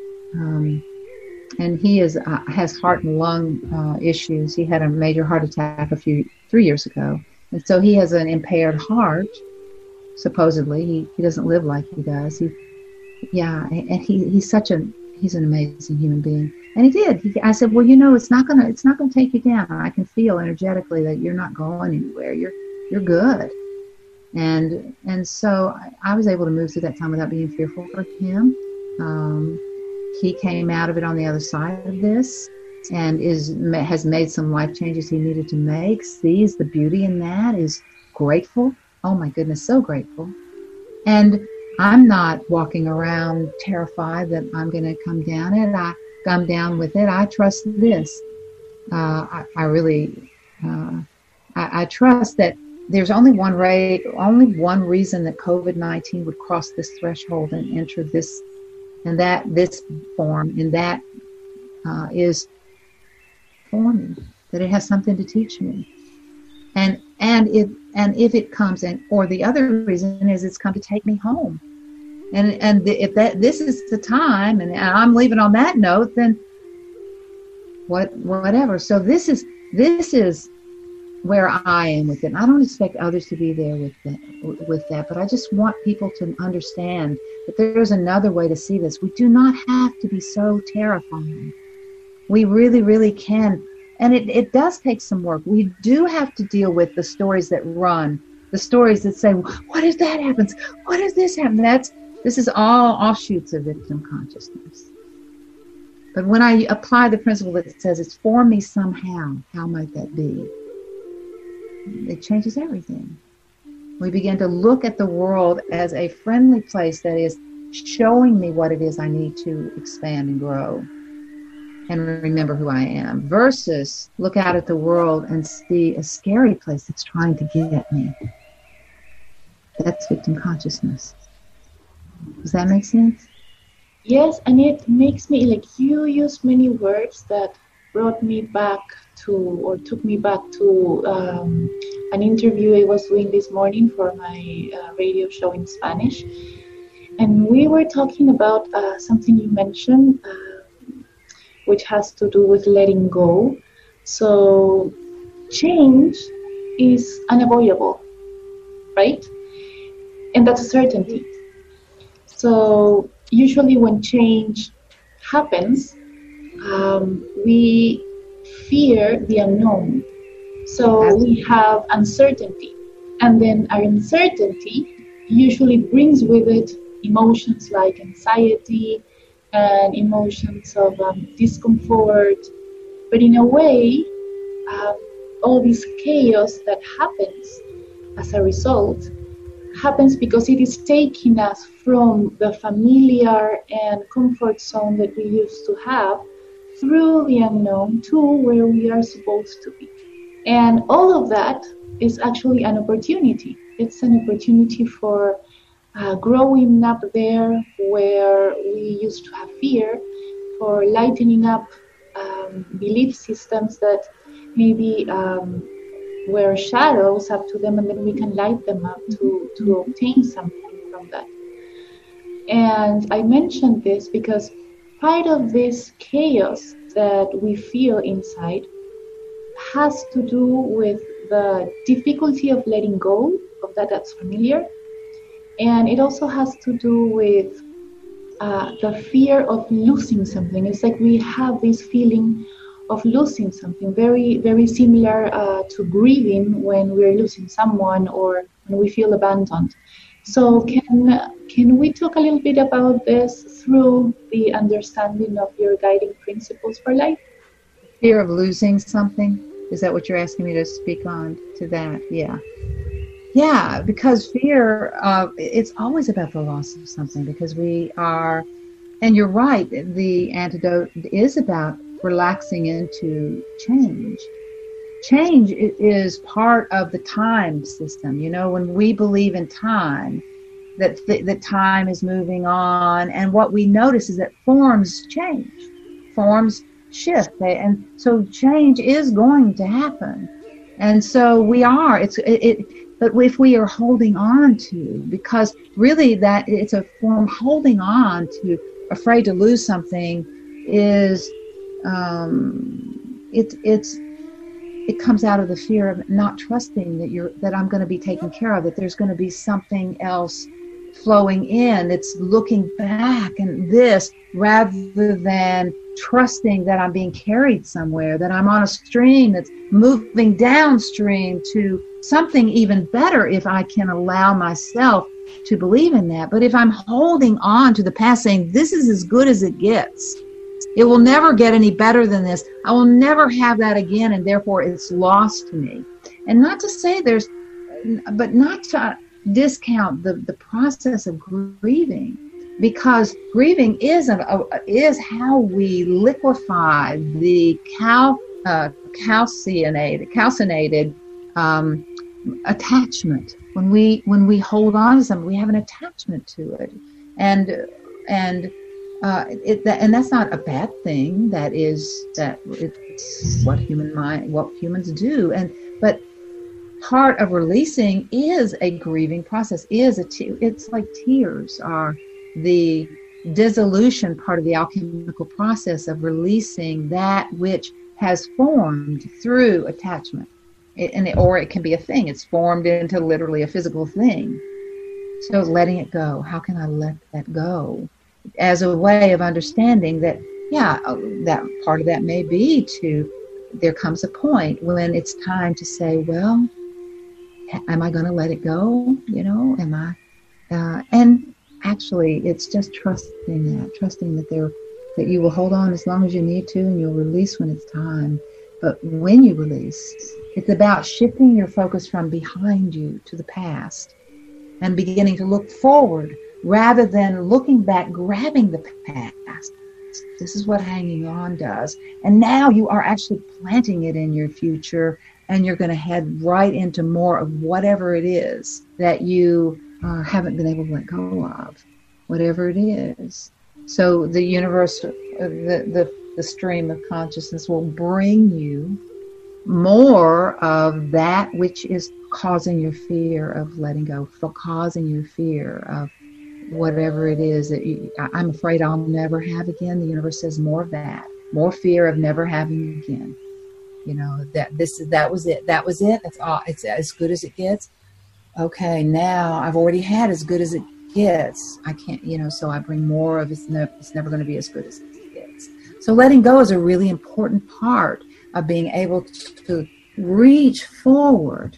Um, and he is uh, has heart and lung uh, issues. He had a major heart attack a few, three years ago. And so he has an impaired heart, supposedly. He, he doesn't live like he does. He, yeah, and he, he's such a, he's an amazing human being. And he did. He, I said, well, you know, it's not gonna, it's not gonna take you down. I can feel energetically that you're not going anywhere. You're, you're good. And and so I, I was able to move through that time without being fearful for him. Um, he came out of it on the other side of this, and is has made some life changes he needed to make. Sees the beauty in that. Is grateful. Oh my goodness, so grateful. And I'm not walking around terrified that I'm going to come down it. I come down with it. I trust this. Uh, I, I really, uh, I, I trust that there's only one way, only one reason that COVID nineteen would cross this threshold and enter this, and that this form, and that uh, is for me. That it has something to teach me, and and if and if it comes, and or the other reason is it's come to take me home. And and the, if that this is the time, and I'm leaving on that note, then what whatever. So this is this is where I am with it. And I don't expect others to be there with that, with that, but I just want people to understand that there's another way to see this. We do not have to be so terrifying. We really, really can. And it, it does take some work. We do have to deal with the stories that run, the stories that say, what if that happens? What if this happens? That's This is all offshoots of victim consciousness. But when I apply the principle that says it's for me somehow, how might that be? It changes everything. We begin to look at the world as a friendly place that is showing me what it is I need to expand and grow and remember who I am, versus look out at the world and see a scary place that's trying to get me. That's victim consciousness. Does that make sense? Yes, and it makes me, like, you use many words that brought me back to, or took me back to um, an interview I was doing this morning for my uh, radio show in Spanish. And we were talking about uh, something you mentioned, uh, which has to do with letting go. So change is unavoidable, right? And that's a certainty. So usually when change happens, um, we fear the unknown. So we have uncertainty. And then our uncertainty usually brings with it emotions like anxiety and emotions of um, discomfort. But in a way, um, all this chaos that happens as a result happens because it is taking us from the familiar and comfort zone that we used to have through the unknown to where we are supposed to be. And all of that is actually an opportunity. It's an opportunity for uh, growing up there where we used to have fear, for lightening up um, belief systems that maybe um, were shadows up to them, and then we can light them up to, to obtain something from that. And I mentioned this because part of this chaos that we feel inside has to do with the difficulty of letting go of that that's familiar. And it also has to do with uh, the fear of losing something. It's like we have this feeling of losing something, very, very similar uh, to grieving when we're losing someone or when we feel abandoned. So can can we talk a little bit about this through the understanding of your guiding principles for life? Fear of losing something? Is that what you're asking me to speak on to that? Yeah. Yeah, because fear, uh, it's always about the loss of something, because we are, and you're right, the antidote is about relaxing into change. Change is part of the time system. You know, when we believe in time, that th- that time is moving on, and what we notice is that forms change, forms shift, and so change is going to happen. And so we are, it's it, it but if we are holding on to, because really that it's a form, holding on to, afraid to lose something is, um, it, it's, it comes out of the fear of not trusting that you're, that I'm going to be taken care of, that there's going to be something else flowing in. It's looking back and this, rather than trusting that I'm being carried somewhere, that I'm on a stream that's moving downstream to something even better, if I can allow myself to believe in that. But if I'm holding on to the past, saying this is as good as it gets, it will never get any better than this, I will never have that again, and therefore it's lost to me. And not to say there's, but not to discount the, the process of grieving, because grieving is a, a, is how we liquefy the cal, uh, calcinated, calcinated um, attachment. When we when we hold on to something, we have an attachment to it, and and uh, it that, and that's not a bad thing. That is that it's what human mind, what humans do, and but. Part of releasing is a grieving process, is a te- it's like tears are the dissolution part of the alchemical process of releasing that which has formed through attachment. It, and it, or it can be a thing, it's formed into literally a physical thing. So letting it go, how can I let that go? As a way of understanding that, yeah, that part of that may be to, there comes a point when it's time to say, well, am I going to let it go? You know, am I? Uh, and actually, it's just trusting that, trusting that there, that you will hold on as long as you need to, and you'll release when it's time. But when you release, it's about shifting your focus from behind you to the past, and beginning to look forward rather than looking back, grabbing the past. This is what hanging on does. And now you are actually planting it in your future, and you're going to head right into more of whatever it is that you uh, haven't been able to let go of, whatever it is. So the universe, uh, the, the, the stream of consciousness will bring you more of that which is causing your fear of letting go, for causing your fear of whatever it is that you, I'm afraid I'll never have again. The universe says more of that, more fear of never having again. You know, that this that was it. That was it. That's all. It's as good as it gets. Okay, now I've already had as good as it gets. I can't, you know, so I bring more of it's, ne- it's never going to be as good as it gets. So letting go is a really important part of being able to reach forward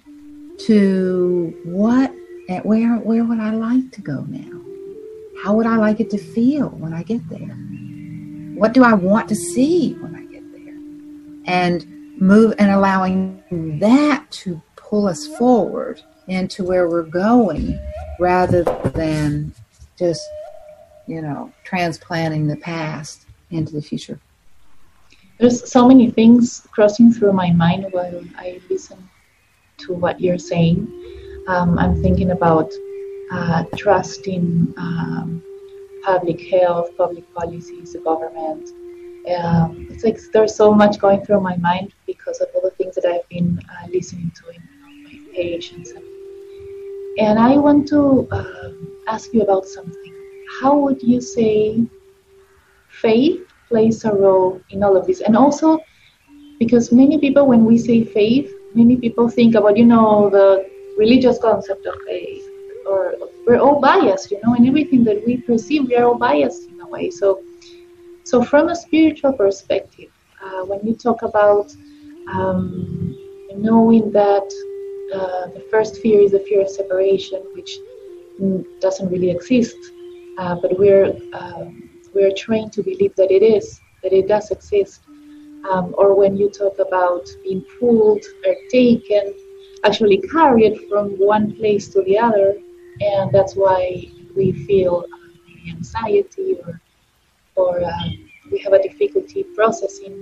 to what, and where, where would I like to go now? How would I like it to feel when I get there? What do I want to see when I get there? And move and allowing that to pull us forward into where we're going, rather than just, you know, transplanting the past into the future. There's so many things crossing through my mind while I listen to what you're saying. Um, I'm thinking about uh, trust in um, public health, public policies, the government. Um, it's like there's so much going through my mind because of all the things that I've been uh, listening to in on my page and stuff. And I want to um, ask you about something. How would you say faith plays a role in all of this? And also, because many people, when we say faith, many people think about, you know, the religious concept of faith, or we're all biased, you know, in everything that we perceive, we are all biased in a way. So, so from a spiritual perspective, uh, when you talk about um, knowing that uh, the first fear is the fear of separation, which doesn't really exist, uh, but we're um, we're trained to believe that it is, that it does exist. Um, or when you talk about being pulled or taken, actually carried from one place to the other, and that's why we feel uh, maybe anxiety or or um, we have a difficulty processing.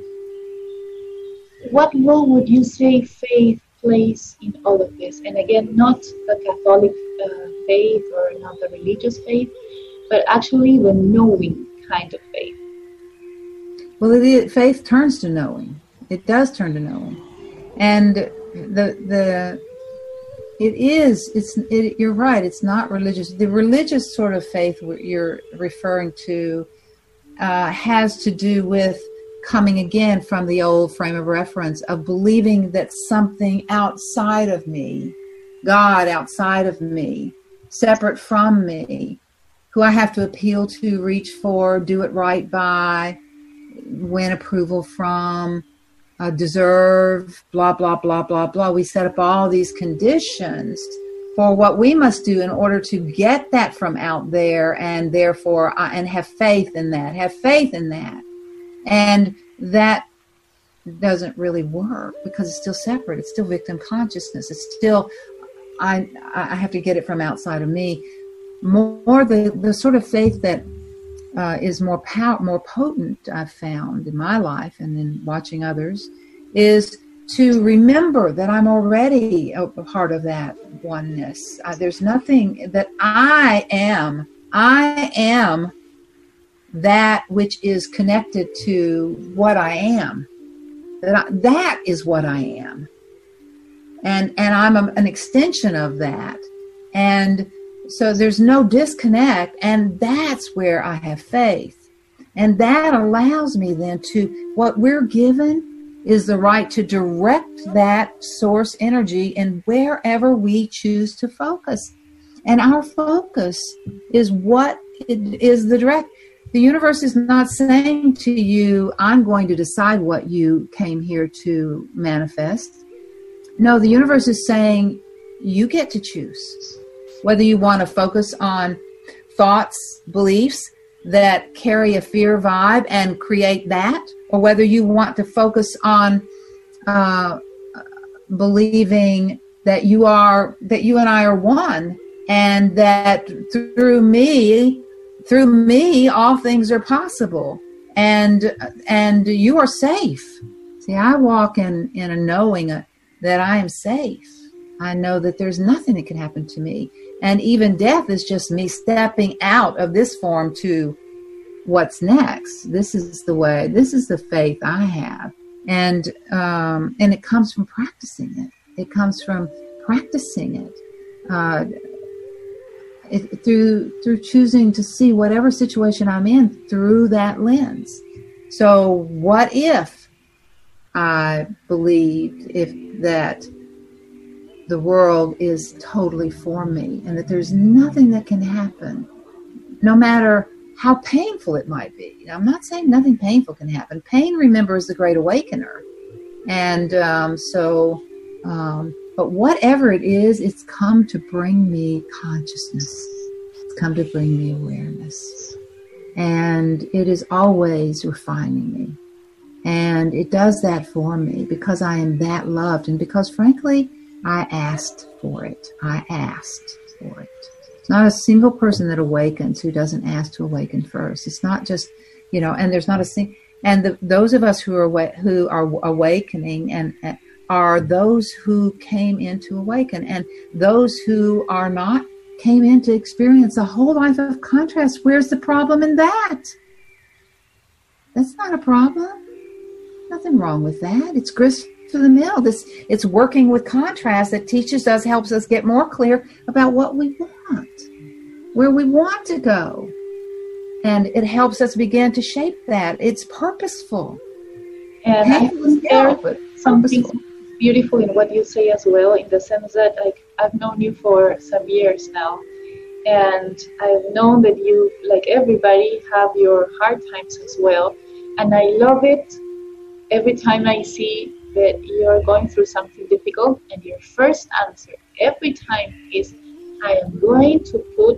What role would you say faith plays in all of this? And again, not the Catholic uh, faith or not the religious faith, but actually the knowing kind of faith. Well, it is, faith turns to knowing. It does turn to knowing, and the the it is. It's it, you're right. It's not religious. The religious sort of faith you're referring to uh, has to do with coming again from the old frame of reference of believing that something outside of me, God outside of me, separate from me, who I have to appeal to, reach for, do it right by, win approval from, uh, deserve, blah, blah, blah, blah, blah. We set up all these conditions for what we must do in order to get that from out there, and therefore, uh, and have faith in that, have faith in that. And that doesn't really work because it's still separate. It's still victim consciousness. It's still, I, I have to get it from outside of me. More the, the sort of faith that uh, is more power, more potent, I've found in my life and in watching others, is to remember that I'm already a part of that oneness. Uh, there's nothing that I am. I am that which is connected to what I am. That I, that is what I am, and and I'm a, an extension of that, and so there's no disconnect, and that's where I have faith, and that allows me then to, what we're given is the right to direct that source energy in wherever we choose to focus, and our focus is what it is the direct. The universe is not saying to you, I'm going to decide what you came here to manifest. No, the universe is saying, you get to choose. Whether you want to focus on thoughts, beliefs that carry a fear vibe and create that, or whether you want to focus on uh, believing that you are, that you and I are one, and that through me, through me, all things are possible, and and you are safe. See, I walk in, in a knowing that I am safe. I know that there's nothing that can happen to me. And even death is just me stepping out of this form to what's next. This is the way, this is the faith I have. And um, and it comes from practicing it. It comes from practicing it. Uh, it through through choosing to see whatever situation I'm in through that lens. So what if I believed if that the world is totally for me and that there's nothing that can happen, no matter how painful it might be. Now, I'm not saying nothing painful can happen. Pain, remember, is the great awakener. And um, so, um, but whatever it is, it's come to bring me consciousness. It's come to bring me awareness. And it is always refining me. And it does that for me because I am that loved and because, frankly, I asked for it. I asked for it. It's not a single person that awakens who doesn't ask to awaken first. It's not just, you know, and there's not a single, and the, those of us who are awa- who are awakening and, and are those who came in to awaken, and those who are not came in to experience a whole life of contrast. Where's the problem in that? That's not a problem. Nothing wrong with that. It's grist for the mill. This, it's working with contrast that teaches us, helps us get more clear about what we want, where we want to go. And it helps us begin to shape that. It's purposeful. And I think there's something beautiful in what you say as well, in the sense that like I've known you for some years now. And I've known that you, like everybody, have your hard times as well. And I love it every time I see that you're going through something difficult, and your first answer every time is, I am going to put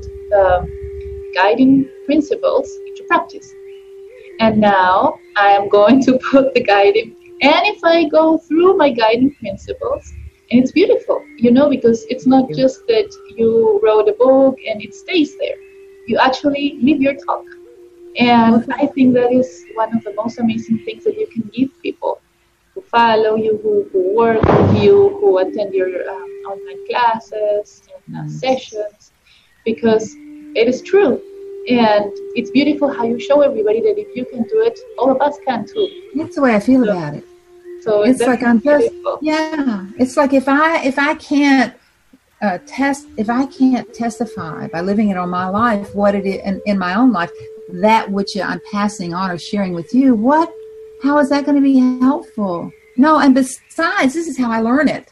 the guiding principles into practice. And now I am going to put the guiding, and if I go through my guiding principles, and it's beautiful, you know, because it's not just that you wrote a book and it stays there. You actually live your talk. And I think that is one of the most amazing things that you can give people who follow you, who, who work with you, who attend your um, online classes and uh, sessions, because it is true. And it's beautiful how you show everybody that if you can do it, all of us can too. That's the way I feel so, about it. So it's, it's like I'm just, beautiful. yeah. It's like if I if I can't uh, test, if I can't testify by living it on my life, what it is in, in my own life, that which I'm passing on or sharing with you, what? How is that going to be helpful? No, and besides, this is how I learn it.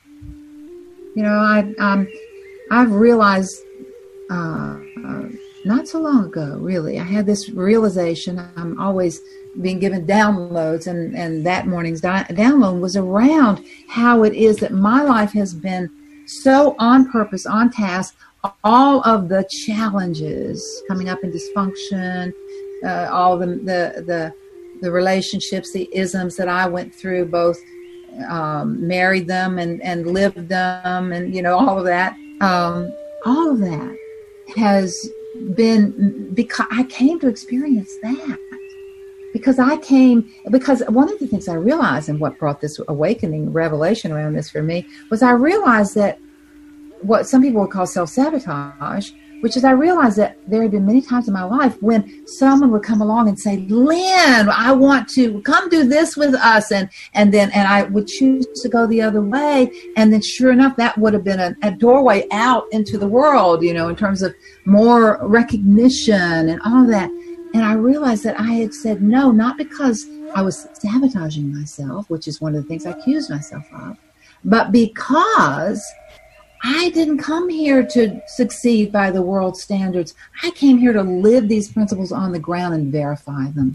You know, I, um, I've realized uh, uh, not so long ago, really, I had this realization. I'm always being given downloads, and, and that morning's di- download was around how it is that my life has been so on purpose, on task. All of the challenges coming up in dysfunction, uh, all the, the the the relationships, the isms that I went through, both um, married them and, and lived them, and you know all of that. Um, all of that has been because I came to experience that. Because I came, because one of the things I realized, and what brought this awakening revelation around this for me, was I realized that what some people would call self-sabotage, which is I realized that there had been many times in my life when someone would come along and say, Lynn, I want to come do this with us. And, and then, and I would choose to go the other way. And then sure enough, that would have been a, a doorway out into the world, you know, in terms of more recognition and all of that. And I realized that I had said no, not because I was sabotaging myself, which is one of the things I accused myself of, but because I didn't come here to succeed by the world standards. I came here to live these principles on the ground and verify them.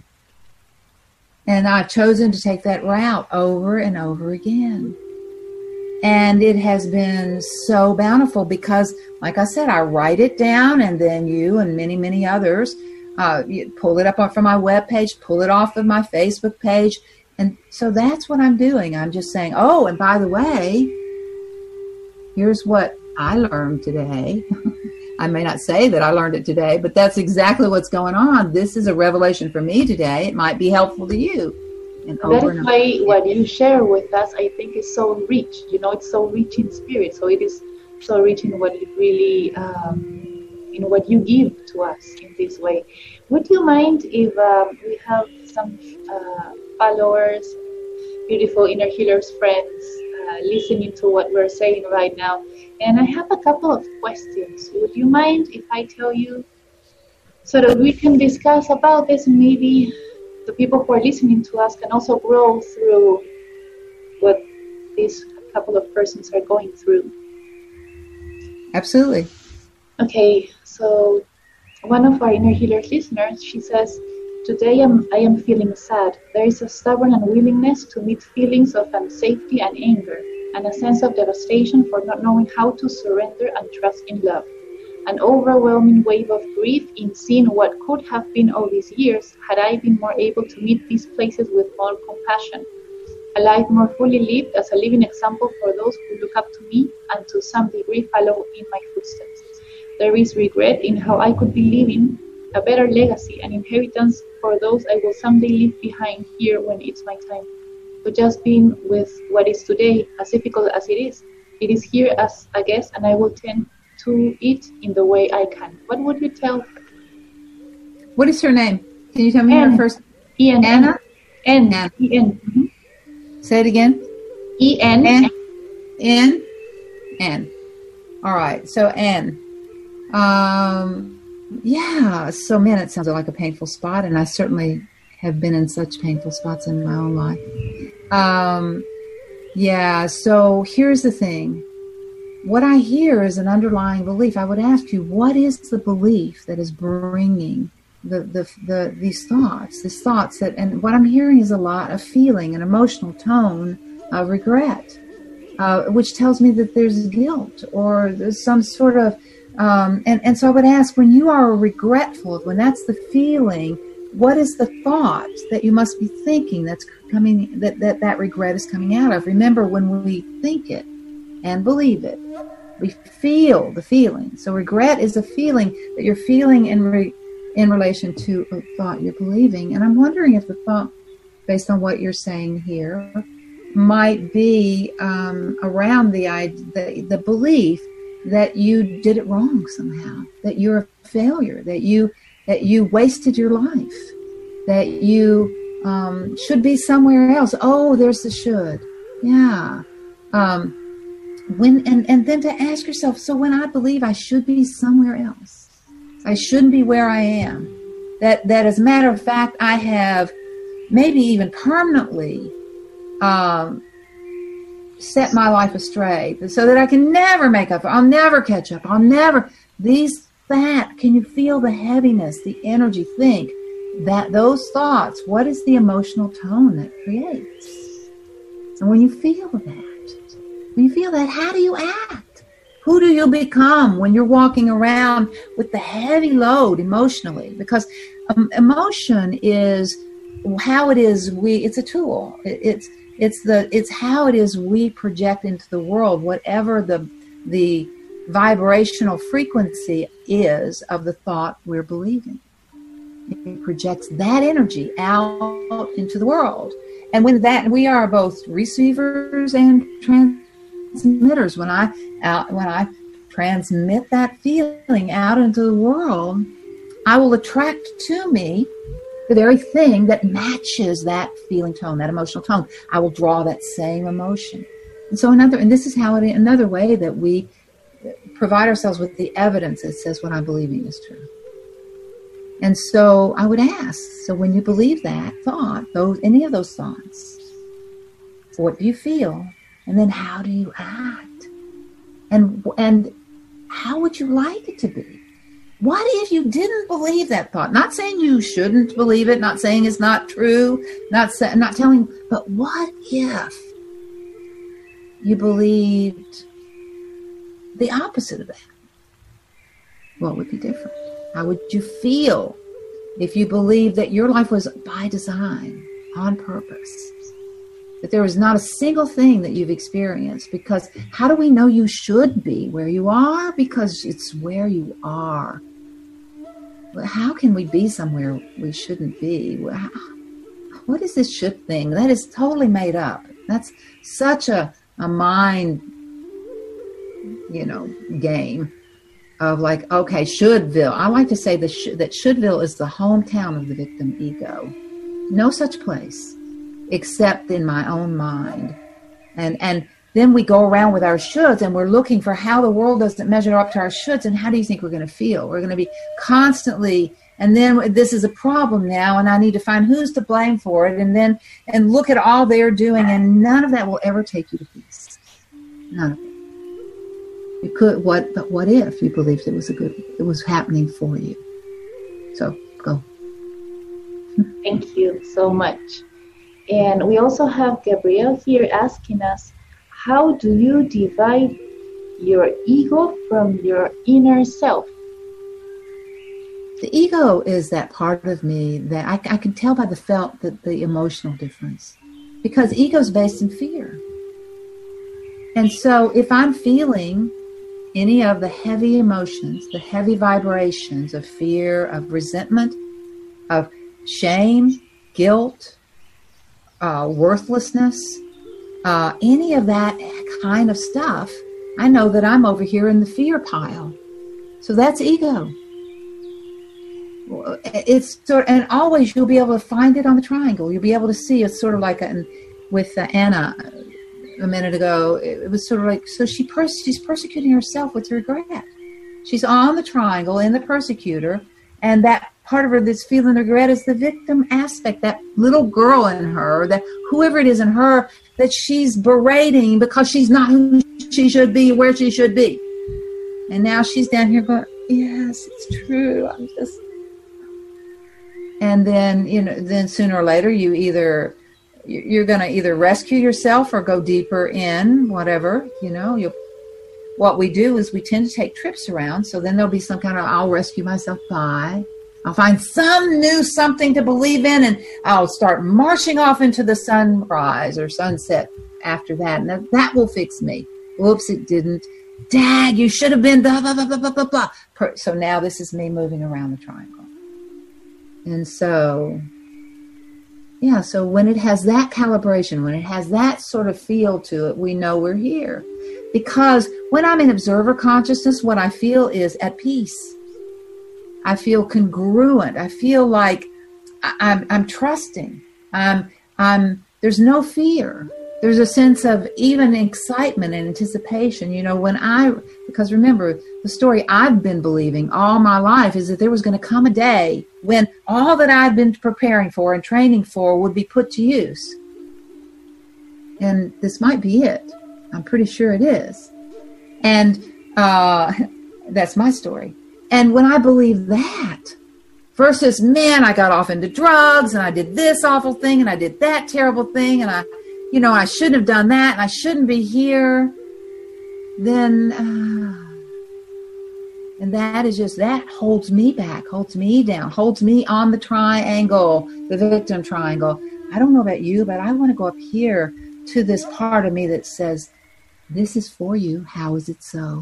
And I've chosen to take that route over and over again. And it has been so bountiful because, like I said, I write it down, and then you and many, many others uh, you pull it up from my webpage, pull it off of my Facebook page. And so that's what I'm doing. I'm just saying, oh, and by the way, here's what I learned today. I may not say that I learned it today, but that's exactly what's going on. This is a revelation for me today. It might be helpful to you. And that is why what you share with us, I think, is so rich. You know, it's so rich in spirit. So it is so rich in what it really, um, in what you give to us in this way. Would you mind if um, we have some uh, followers, beautiful inner healers friends, uh, listening to what we're saying right now? And I have a couple of questions. Would you mind if I tell you so that we can discuss about this, and maybe the people who are listening to us can also grow through what these couple of persons are going through? Absolutely. Okay, so one of our inner healers listeners, she says, today I'm, I am feeling sad. There is a stubborn unwillingness to meet feelings of unsafety and anger, and a sense of devastation for not knowing how to surrender and trust in love. An overwhelming wave of grief in seeing what could have been all these years had I been more able to meet these places with more compassion. A life more fully lived as a living example for those who look up to me and to some degree follow in my footsteps. There is regret in how I could be leaving a better legacy and inheritance for those I will someday leave behind here when it's my time. But just being with what is today, as difficult as it is, it is here as a guest, and I will tend to it in the way I can. What would you tell her? What is her name? Can you tell me N. her first? N. Anna? N. Anna. E N. Mm-hmm. Say it again. E N. N. N. N. All right. So N. Um, yeah. So man, it sounds like a painful spot, and I certainly have been in such painful spots in my own life. Um, yeah. So here's the thing. What I hear is an underlying belief. I would ask you, what is the belief that is bringing the, the, the, these thoughts, these thoughts that, and what I'm hearing is a lot of feeling, an emotional tone of regret, uh, which tells me that there's guilt or there's some sort of, um, and, and so I would ask, when you are regretful, when that's the feeling, what is the thought that you must be thinking that's coming, that, that, that regret is coming out of? Remember, when we think it and believe it, we feel the feeling. So regret is a feeling that you're feeling in re, in relation to a thought you're believing. And I'm wondering if the thought, based on what you're saying here, might be um, around the, the the belief that you did it wrong somehow, that you're a failure, that you that you wasted your life, that you um, should be somewhere else. Oh, there's the should. Yeah. Um, when and, and then to ask yourself, so when I believe I should be somewhere else, I shouldn't be where I am, that, that as a matter of fact, I have maybe even permanently um, set my life astray so that I can never make up. I'll never catch up. I'll never, these, that, can you feel the heaviness, the energy? Think that those thoughts, what is the emotional tone that creates? And when you feel that, when you feel that, how do you act? Who do you become when you're walking around with the heavy load emotionally? Because um, emotion is how it is we, it's a tool. It, it's it's the it's how it is we project into the world whatever the the vibrational frequency is of the thought we're believing. It projects that energy out into the world. And when that, we are both receivers and transmitters. When I out, when I transmit that feeling out into the world, I will attract to me the very thing that matches that feeling tone, that emotional tone. I will draw that same emotion. And so another, and this is how it, another way that we provide ourselves with the evidence that says what I'm believing is true. And so I would ask, so when you believe that thought, those any of those thoughts, what do you feel? And then how do you act? And and how would you like it to be? What if you didn't believe that thought? Not saying you shouldn't believe it, not saying it's not true, not say, not telling, but what if you believed the opposite of that? What would be different? How would you feel if you believed that your life was by design, on purpose? that there is not a single thing that you've experienced, because how do we know you should be where you are? Because it's where you are. How can we be somewhere we shouldn't be? What is this should thing? That is totally made up. That's such a, a mind, you know, game of like, okay, Shouldville. I like to say the sh- that Shouldville is the hometown of the victim ego. No such place except in my own mind. And and then we go around with our shoulds and we're looking for how the world doesn't measure up to our shoulds, and how do you think we're going to feel? We're going to be constantly, and then this is a problem now, and I need to find who's to blame for it, and then and look at all they're doing, and none of that will ever take you to peace. None of it. You could, what, but what if you believed it was a good, it was happening for you? So go. Thank you so much. And we also have Gabrielle here asking us, how do you divide your ego from your inner self? The ego is that part of me that I, I can tell by the felt, that the emotional difference, because ego is based in fear. And so if I'm feeling any of the heavy emotions, the heavy vibrations of fear, of resentment, of shame, guilt, uh, worthlessness, uh, any of that kind of stuff, I know that I'm over here in the fear pile. So that's ego. It's sort, and always you'll be able to find it on the triangle. You'll be able to see it's sort of like a, with uh, Anna a minute ago. It was sort of like, so she pers- she's persecuting herself with regret. She's on the triangle in the persecutor, and that part of her that's feeling regret is the victim aspect, that little girl in her, that whoever it is in her that she's berating because she's not who she should be, where she should be. And now she's down here going, yes, it's true. I'm just... And then, you know, then sooner or later you either, you're going to either rescue yourself or go deeper in whatever, you know, you what we do is we tend to take trips around. So then there'll be some kind of, I'll rescue myself by, I'll find some new something to believe in, and I'll start marching off into the sunrise or sunset after that. And that, that will fix me. Whoops, it didn't. Dad, you should have been blah, blah, blah, blah, blah, blah, blah. So now this is me moving around the triangle. And so, yeah, so when it has that calibration, when it has that sort of feel to it, we know we're here. Because when I'm in observer consciousness, what I feel is at peace. I feel congruent. I feel like I'm, I'm trusting. I'm, I'm, there's no fear. There's a sense of even excitement and anticipation. You know, when I, because remember, the story I've been believing all my life is that there was going to come a day when all that I've been preparing for and training for would be put to use. And this might be it. I'm pretty sure it is. And uh, that's my story. And when I believe that, versus, man, I got off into drugs and I did this awful thing and I did that terrible thing and I, you know, I shouldn't have done that and I shouldn't be here, then, uh, and that is just, that holds me back, holds me down, holds me on the triangle, the victim triangle. I don't know about you, but I want to go up here to this part of me that says, this is for you. How is it so?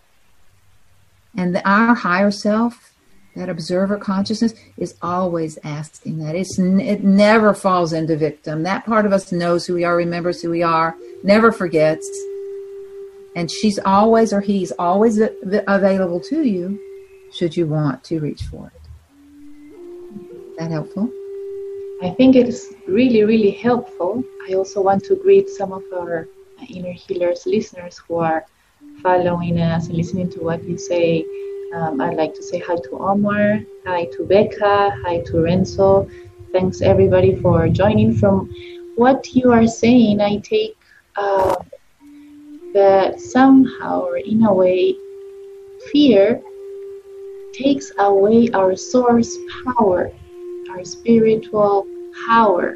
And the, our higher self, that observer consciousness, is always asking that. It's it never falls into victim. That part of us knows who we are, remembers who we are, never forgets. And she's always, or he's always a, available to you should you want to reach for it. Is that helpful? I think it is really, really helpful. I also want to greet some of our Inner Healers listeners who are following us and listening to what you say. Um, I'd like to say hi to Omar, hi to Becca, hi to Renzo. Thanks everybody for joining. From what you are saying, I take uh, that somehow or in a way, fear takes away our source power, our spiritual power,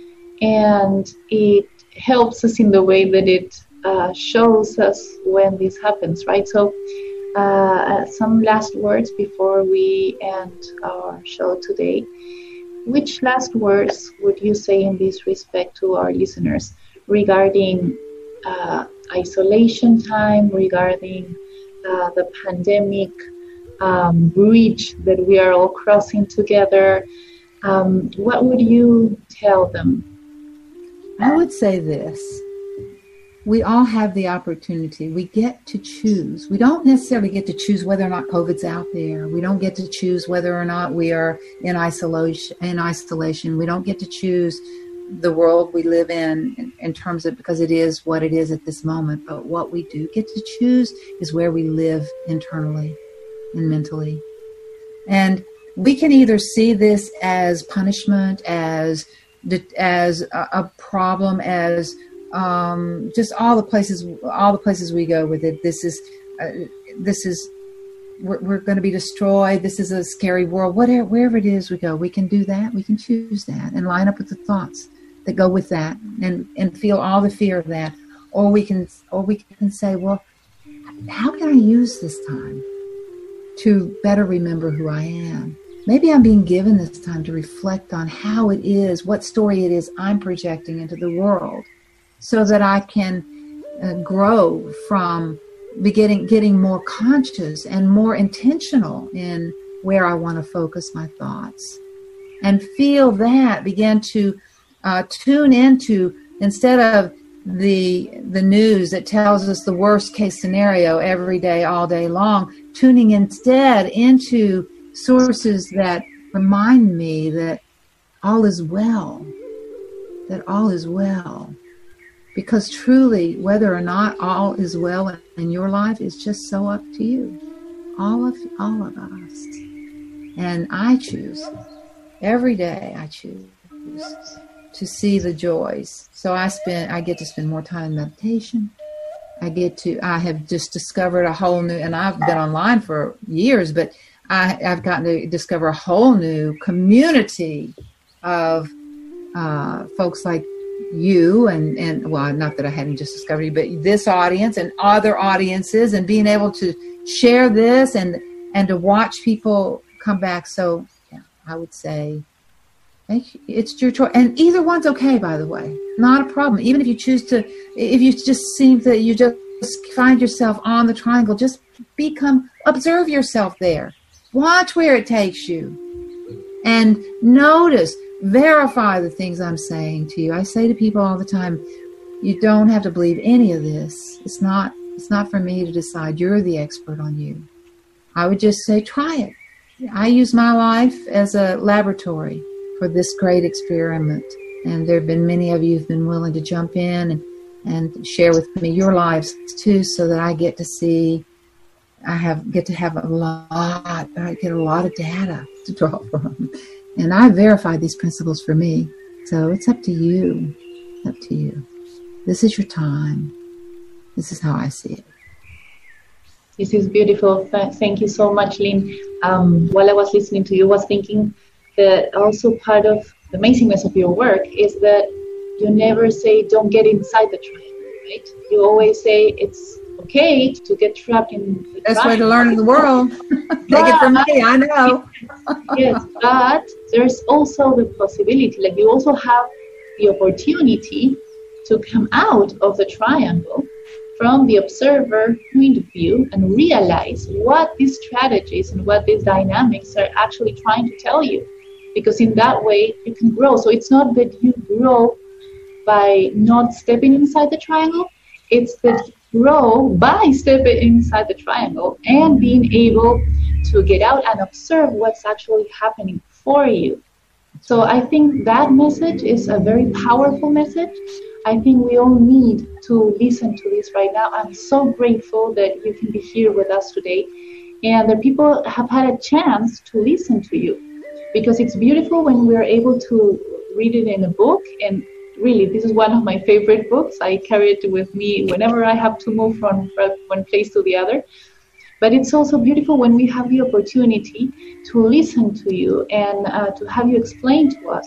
and it helps us in the way that it uh, shows us when this happens, right? So uh, some last words before we end our show today. Which last words would you say in this respect to our listeners? regarding uh, isolation time, regarding uh, the pandemic um, bridge that we are all crossing together. Um, what would you tell them? I would say this. We all have the opportunity. We get to choose. We don't necessarily get to choose whether or not COVID's out there. We don't get to choose whether or not we are in isolation. In isolation, we don't get to choose the world we live in, in in terms of, because it is what it is at this moment. But what we do get to choose is where we live internally and mentally. And we can either see this as punishment, as as a, a problem, as Um, just all the places, all the places we go with it. This is, uh, this is, we're, we're going to be destroyed. This is a scary world. Whatever, wherever it is we go, we can do that. We can choose that and line up with the thoughts that go with that, and and feel all the fear of that. Or we can, or we can say, well, how can I use this time to better remember who I am? Maybe I'm being given this time to reflect on how it is, what story it is I'm projecting into the world, so that I can uh, grow from beginning, getting more conscious and more intentional in where I want to focus my thoughts, and feel that begin to uh, tune into, instead of the the news that tells us the worst case scenario every day, all day long, tuning instead into sources that remind me that all is well, that all is well. Because truly, whether or not all is well in your life is just so up to you. All of all of us. And I choose, every day I choose to see the joys. So I spend, I get to spend more time in meditation. I get to, I have just discovered a whole new, and I've been online for years, but I, I've gotten to discover a whole new community of uh, folks like you and, and well, not that I hadn't just discovered you, but this audience and other audiences, and being able to share this and, and to watch people come back. So yeah, I would say it's your choice. And either one's okay, by the way, not a problem. Even if you choose to, if you just seem that you just find yourself on the triangle, just become, observe yourself there. Watch where it takes you and notice. Verify the things I'm saying to you. I say to people all the time, you don't have to believe any of this. It's not, it's not for me to decide. You're the expert on you. I would just say, try it. I use my life as a laboratory for this great experiment. And there have been many of you who've been willing to jump in and, and share with me your lives too, so that I get to see, I have get to have a lot, I get a lot of data to draw from. And I verified these principles for me. So it's up to you. Up to you. This is your time. This is how I see it. This is beautiful. Thank you so much, Lynn. Um, while I was listening to you, I was thinking that also part of the amazingness of your work is that you never say, don't get inside the triangle, right? You always say it's okay to get trapped in the Best triangle. way to learn in the world. Take it from me, I know. Yes, but there's also the possibility, like you also have the opportunity to come out of the triangle from the observer point of view and realize what these strategies and what these dynamics are actually trying to tell you. Because in that way, you can grow. So it's not that you grow by not stepping inside the triangle, it's that you grow by stepping inside the triangle and being able to get out and observe what's actually happening for you. So I think that message is a very powerful message. I think we all need to listen to this right now. I'm so grateful that you can be here with us today and that people have had a chance to listen to you, because it's beautiful when we're able to read it in a book. And really, this is one of my favorite books. I carry it with me whenever I have to move from one place to the other. But it's also beautiful when we have the opportunity to listen to you and uh, to have you explain to us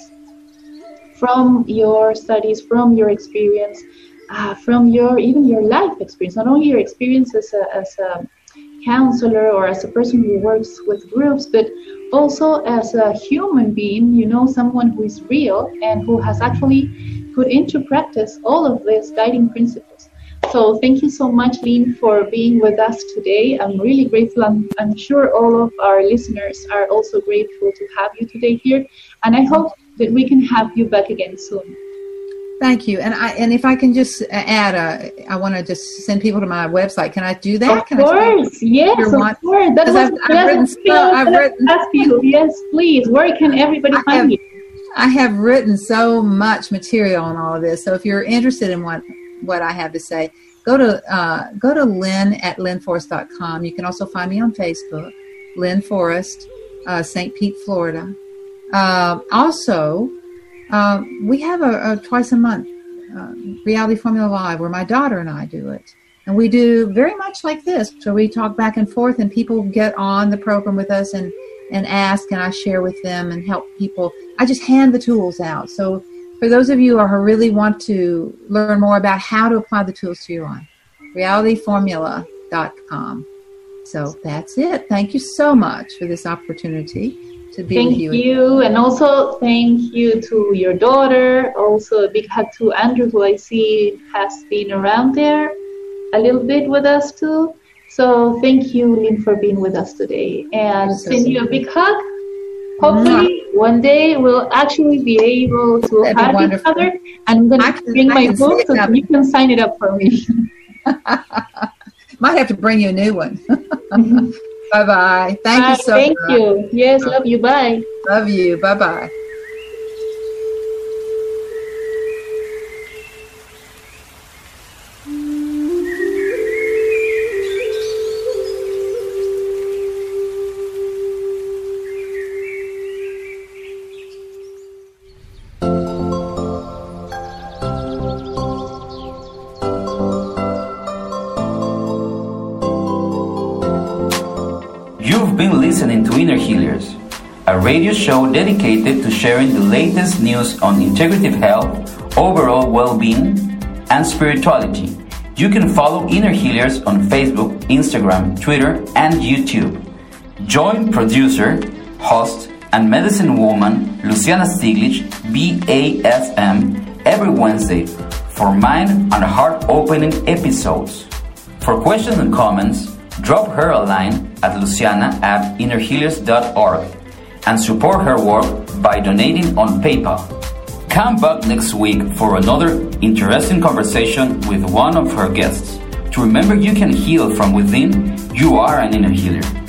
from your studies, from your experience, uh, from your even your life experience, not only your experience as a, as a counselor or as a person who works with groups, but also as a human being, you know, someone who is real and who has actually put into practice all of these guiding principles. So thank you so much, Lynn, for being with us today. I'm really grateful. I'm, I'm sure all of our listeners are also grateful to have you today here. And I hope that we can have you back again soon. Thank you. And I and if I can just add, a, I want to just send people to my website. Can I do that? Of can course, I yes, of one? course. That was, I've, I've written, so, I've written ask you. Yes, please. Where can everybody I find have, you? I have written so much material on all of this. So if you're interested in what, what I have to say, go to uh, go to Lynn at lynn forrest dot com. You can also find me on Facebook, Lynn Forrest, uh, Saint Pete, Florida. Uh, also, uh, we have a, a twice a month uh, Reality Formula Live where my daughter and I do it. And we do very much like this. So we talk back and forth and people get on the program with us and, and ask, and I share with them and help people. I just hand the tools out. So for those of you who really want to learn more about how to apply the tools to your life, reality formula dot com. So that's it. Thank you so much for this opportunity to be thank with you. Thank you. And also thank you to your daughter. Also a big hug to Andrew, who I see has been around there a little bit with us too. So thank you, Lynn, for being with us today. And so send you a big hug. Hopefully mm-hmm. one day we'll actually be able to That'd hug each other. And I'm going to bring my book so that you can sign it up for me. Might have to bring you a new one. Bye-bye. Thank Bye. you so Thank much. Thank you. Yes, love you. Bye. Love you. Bye-bye. You've been listening to Inner Healers, a radio show dedicated to sharing the latest news on integrative health, overall well-being, and spirituality. You can follow Inner Healers on Facebook, Instagram, Twitter, and YouTube. Join producer, host, and medicine woman Luciana Stiglitz, B A S M, every Wednesday for mind and heart-opening episodes. For questions and comments, drop her a line at luciana at inner healers dot org and support her work by donating on PayPal. Come back next week for another interesting conversation with one of her guests. To remember you can heal from within, you are an inner healer.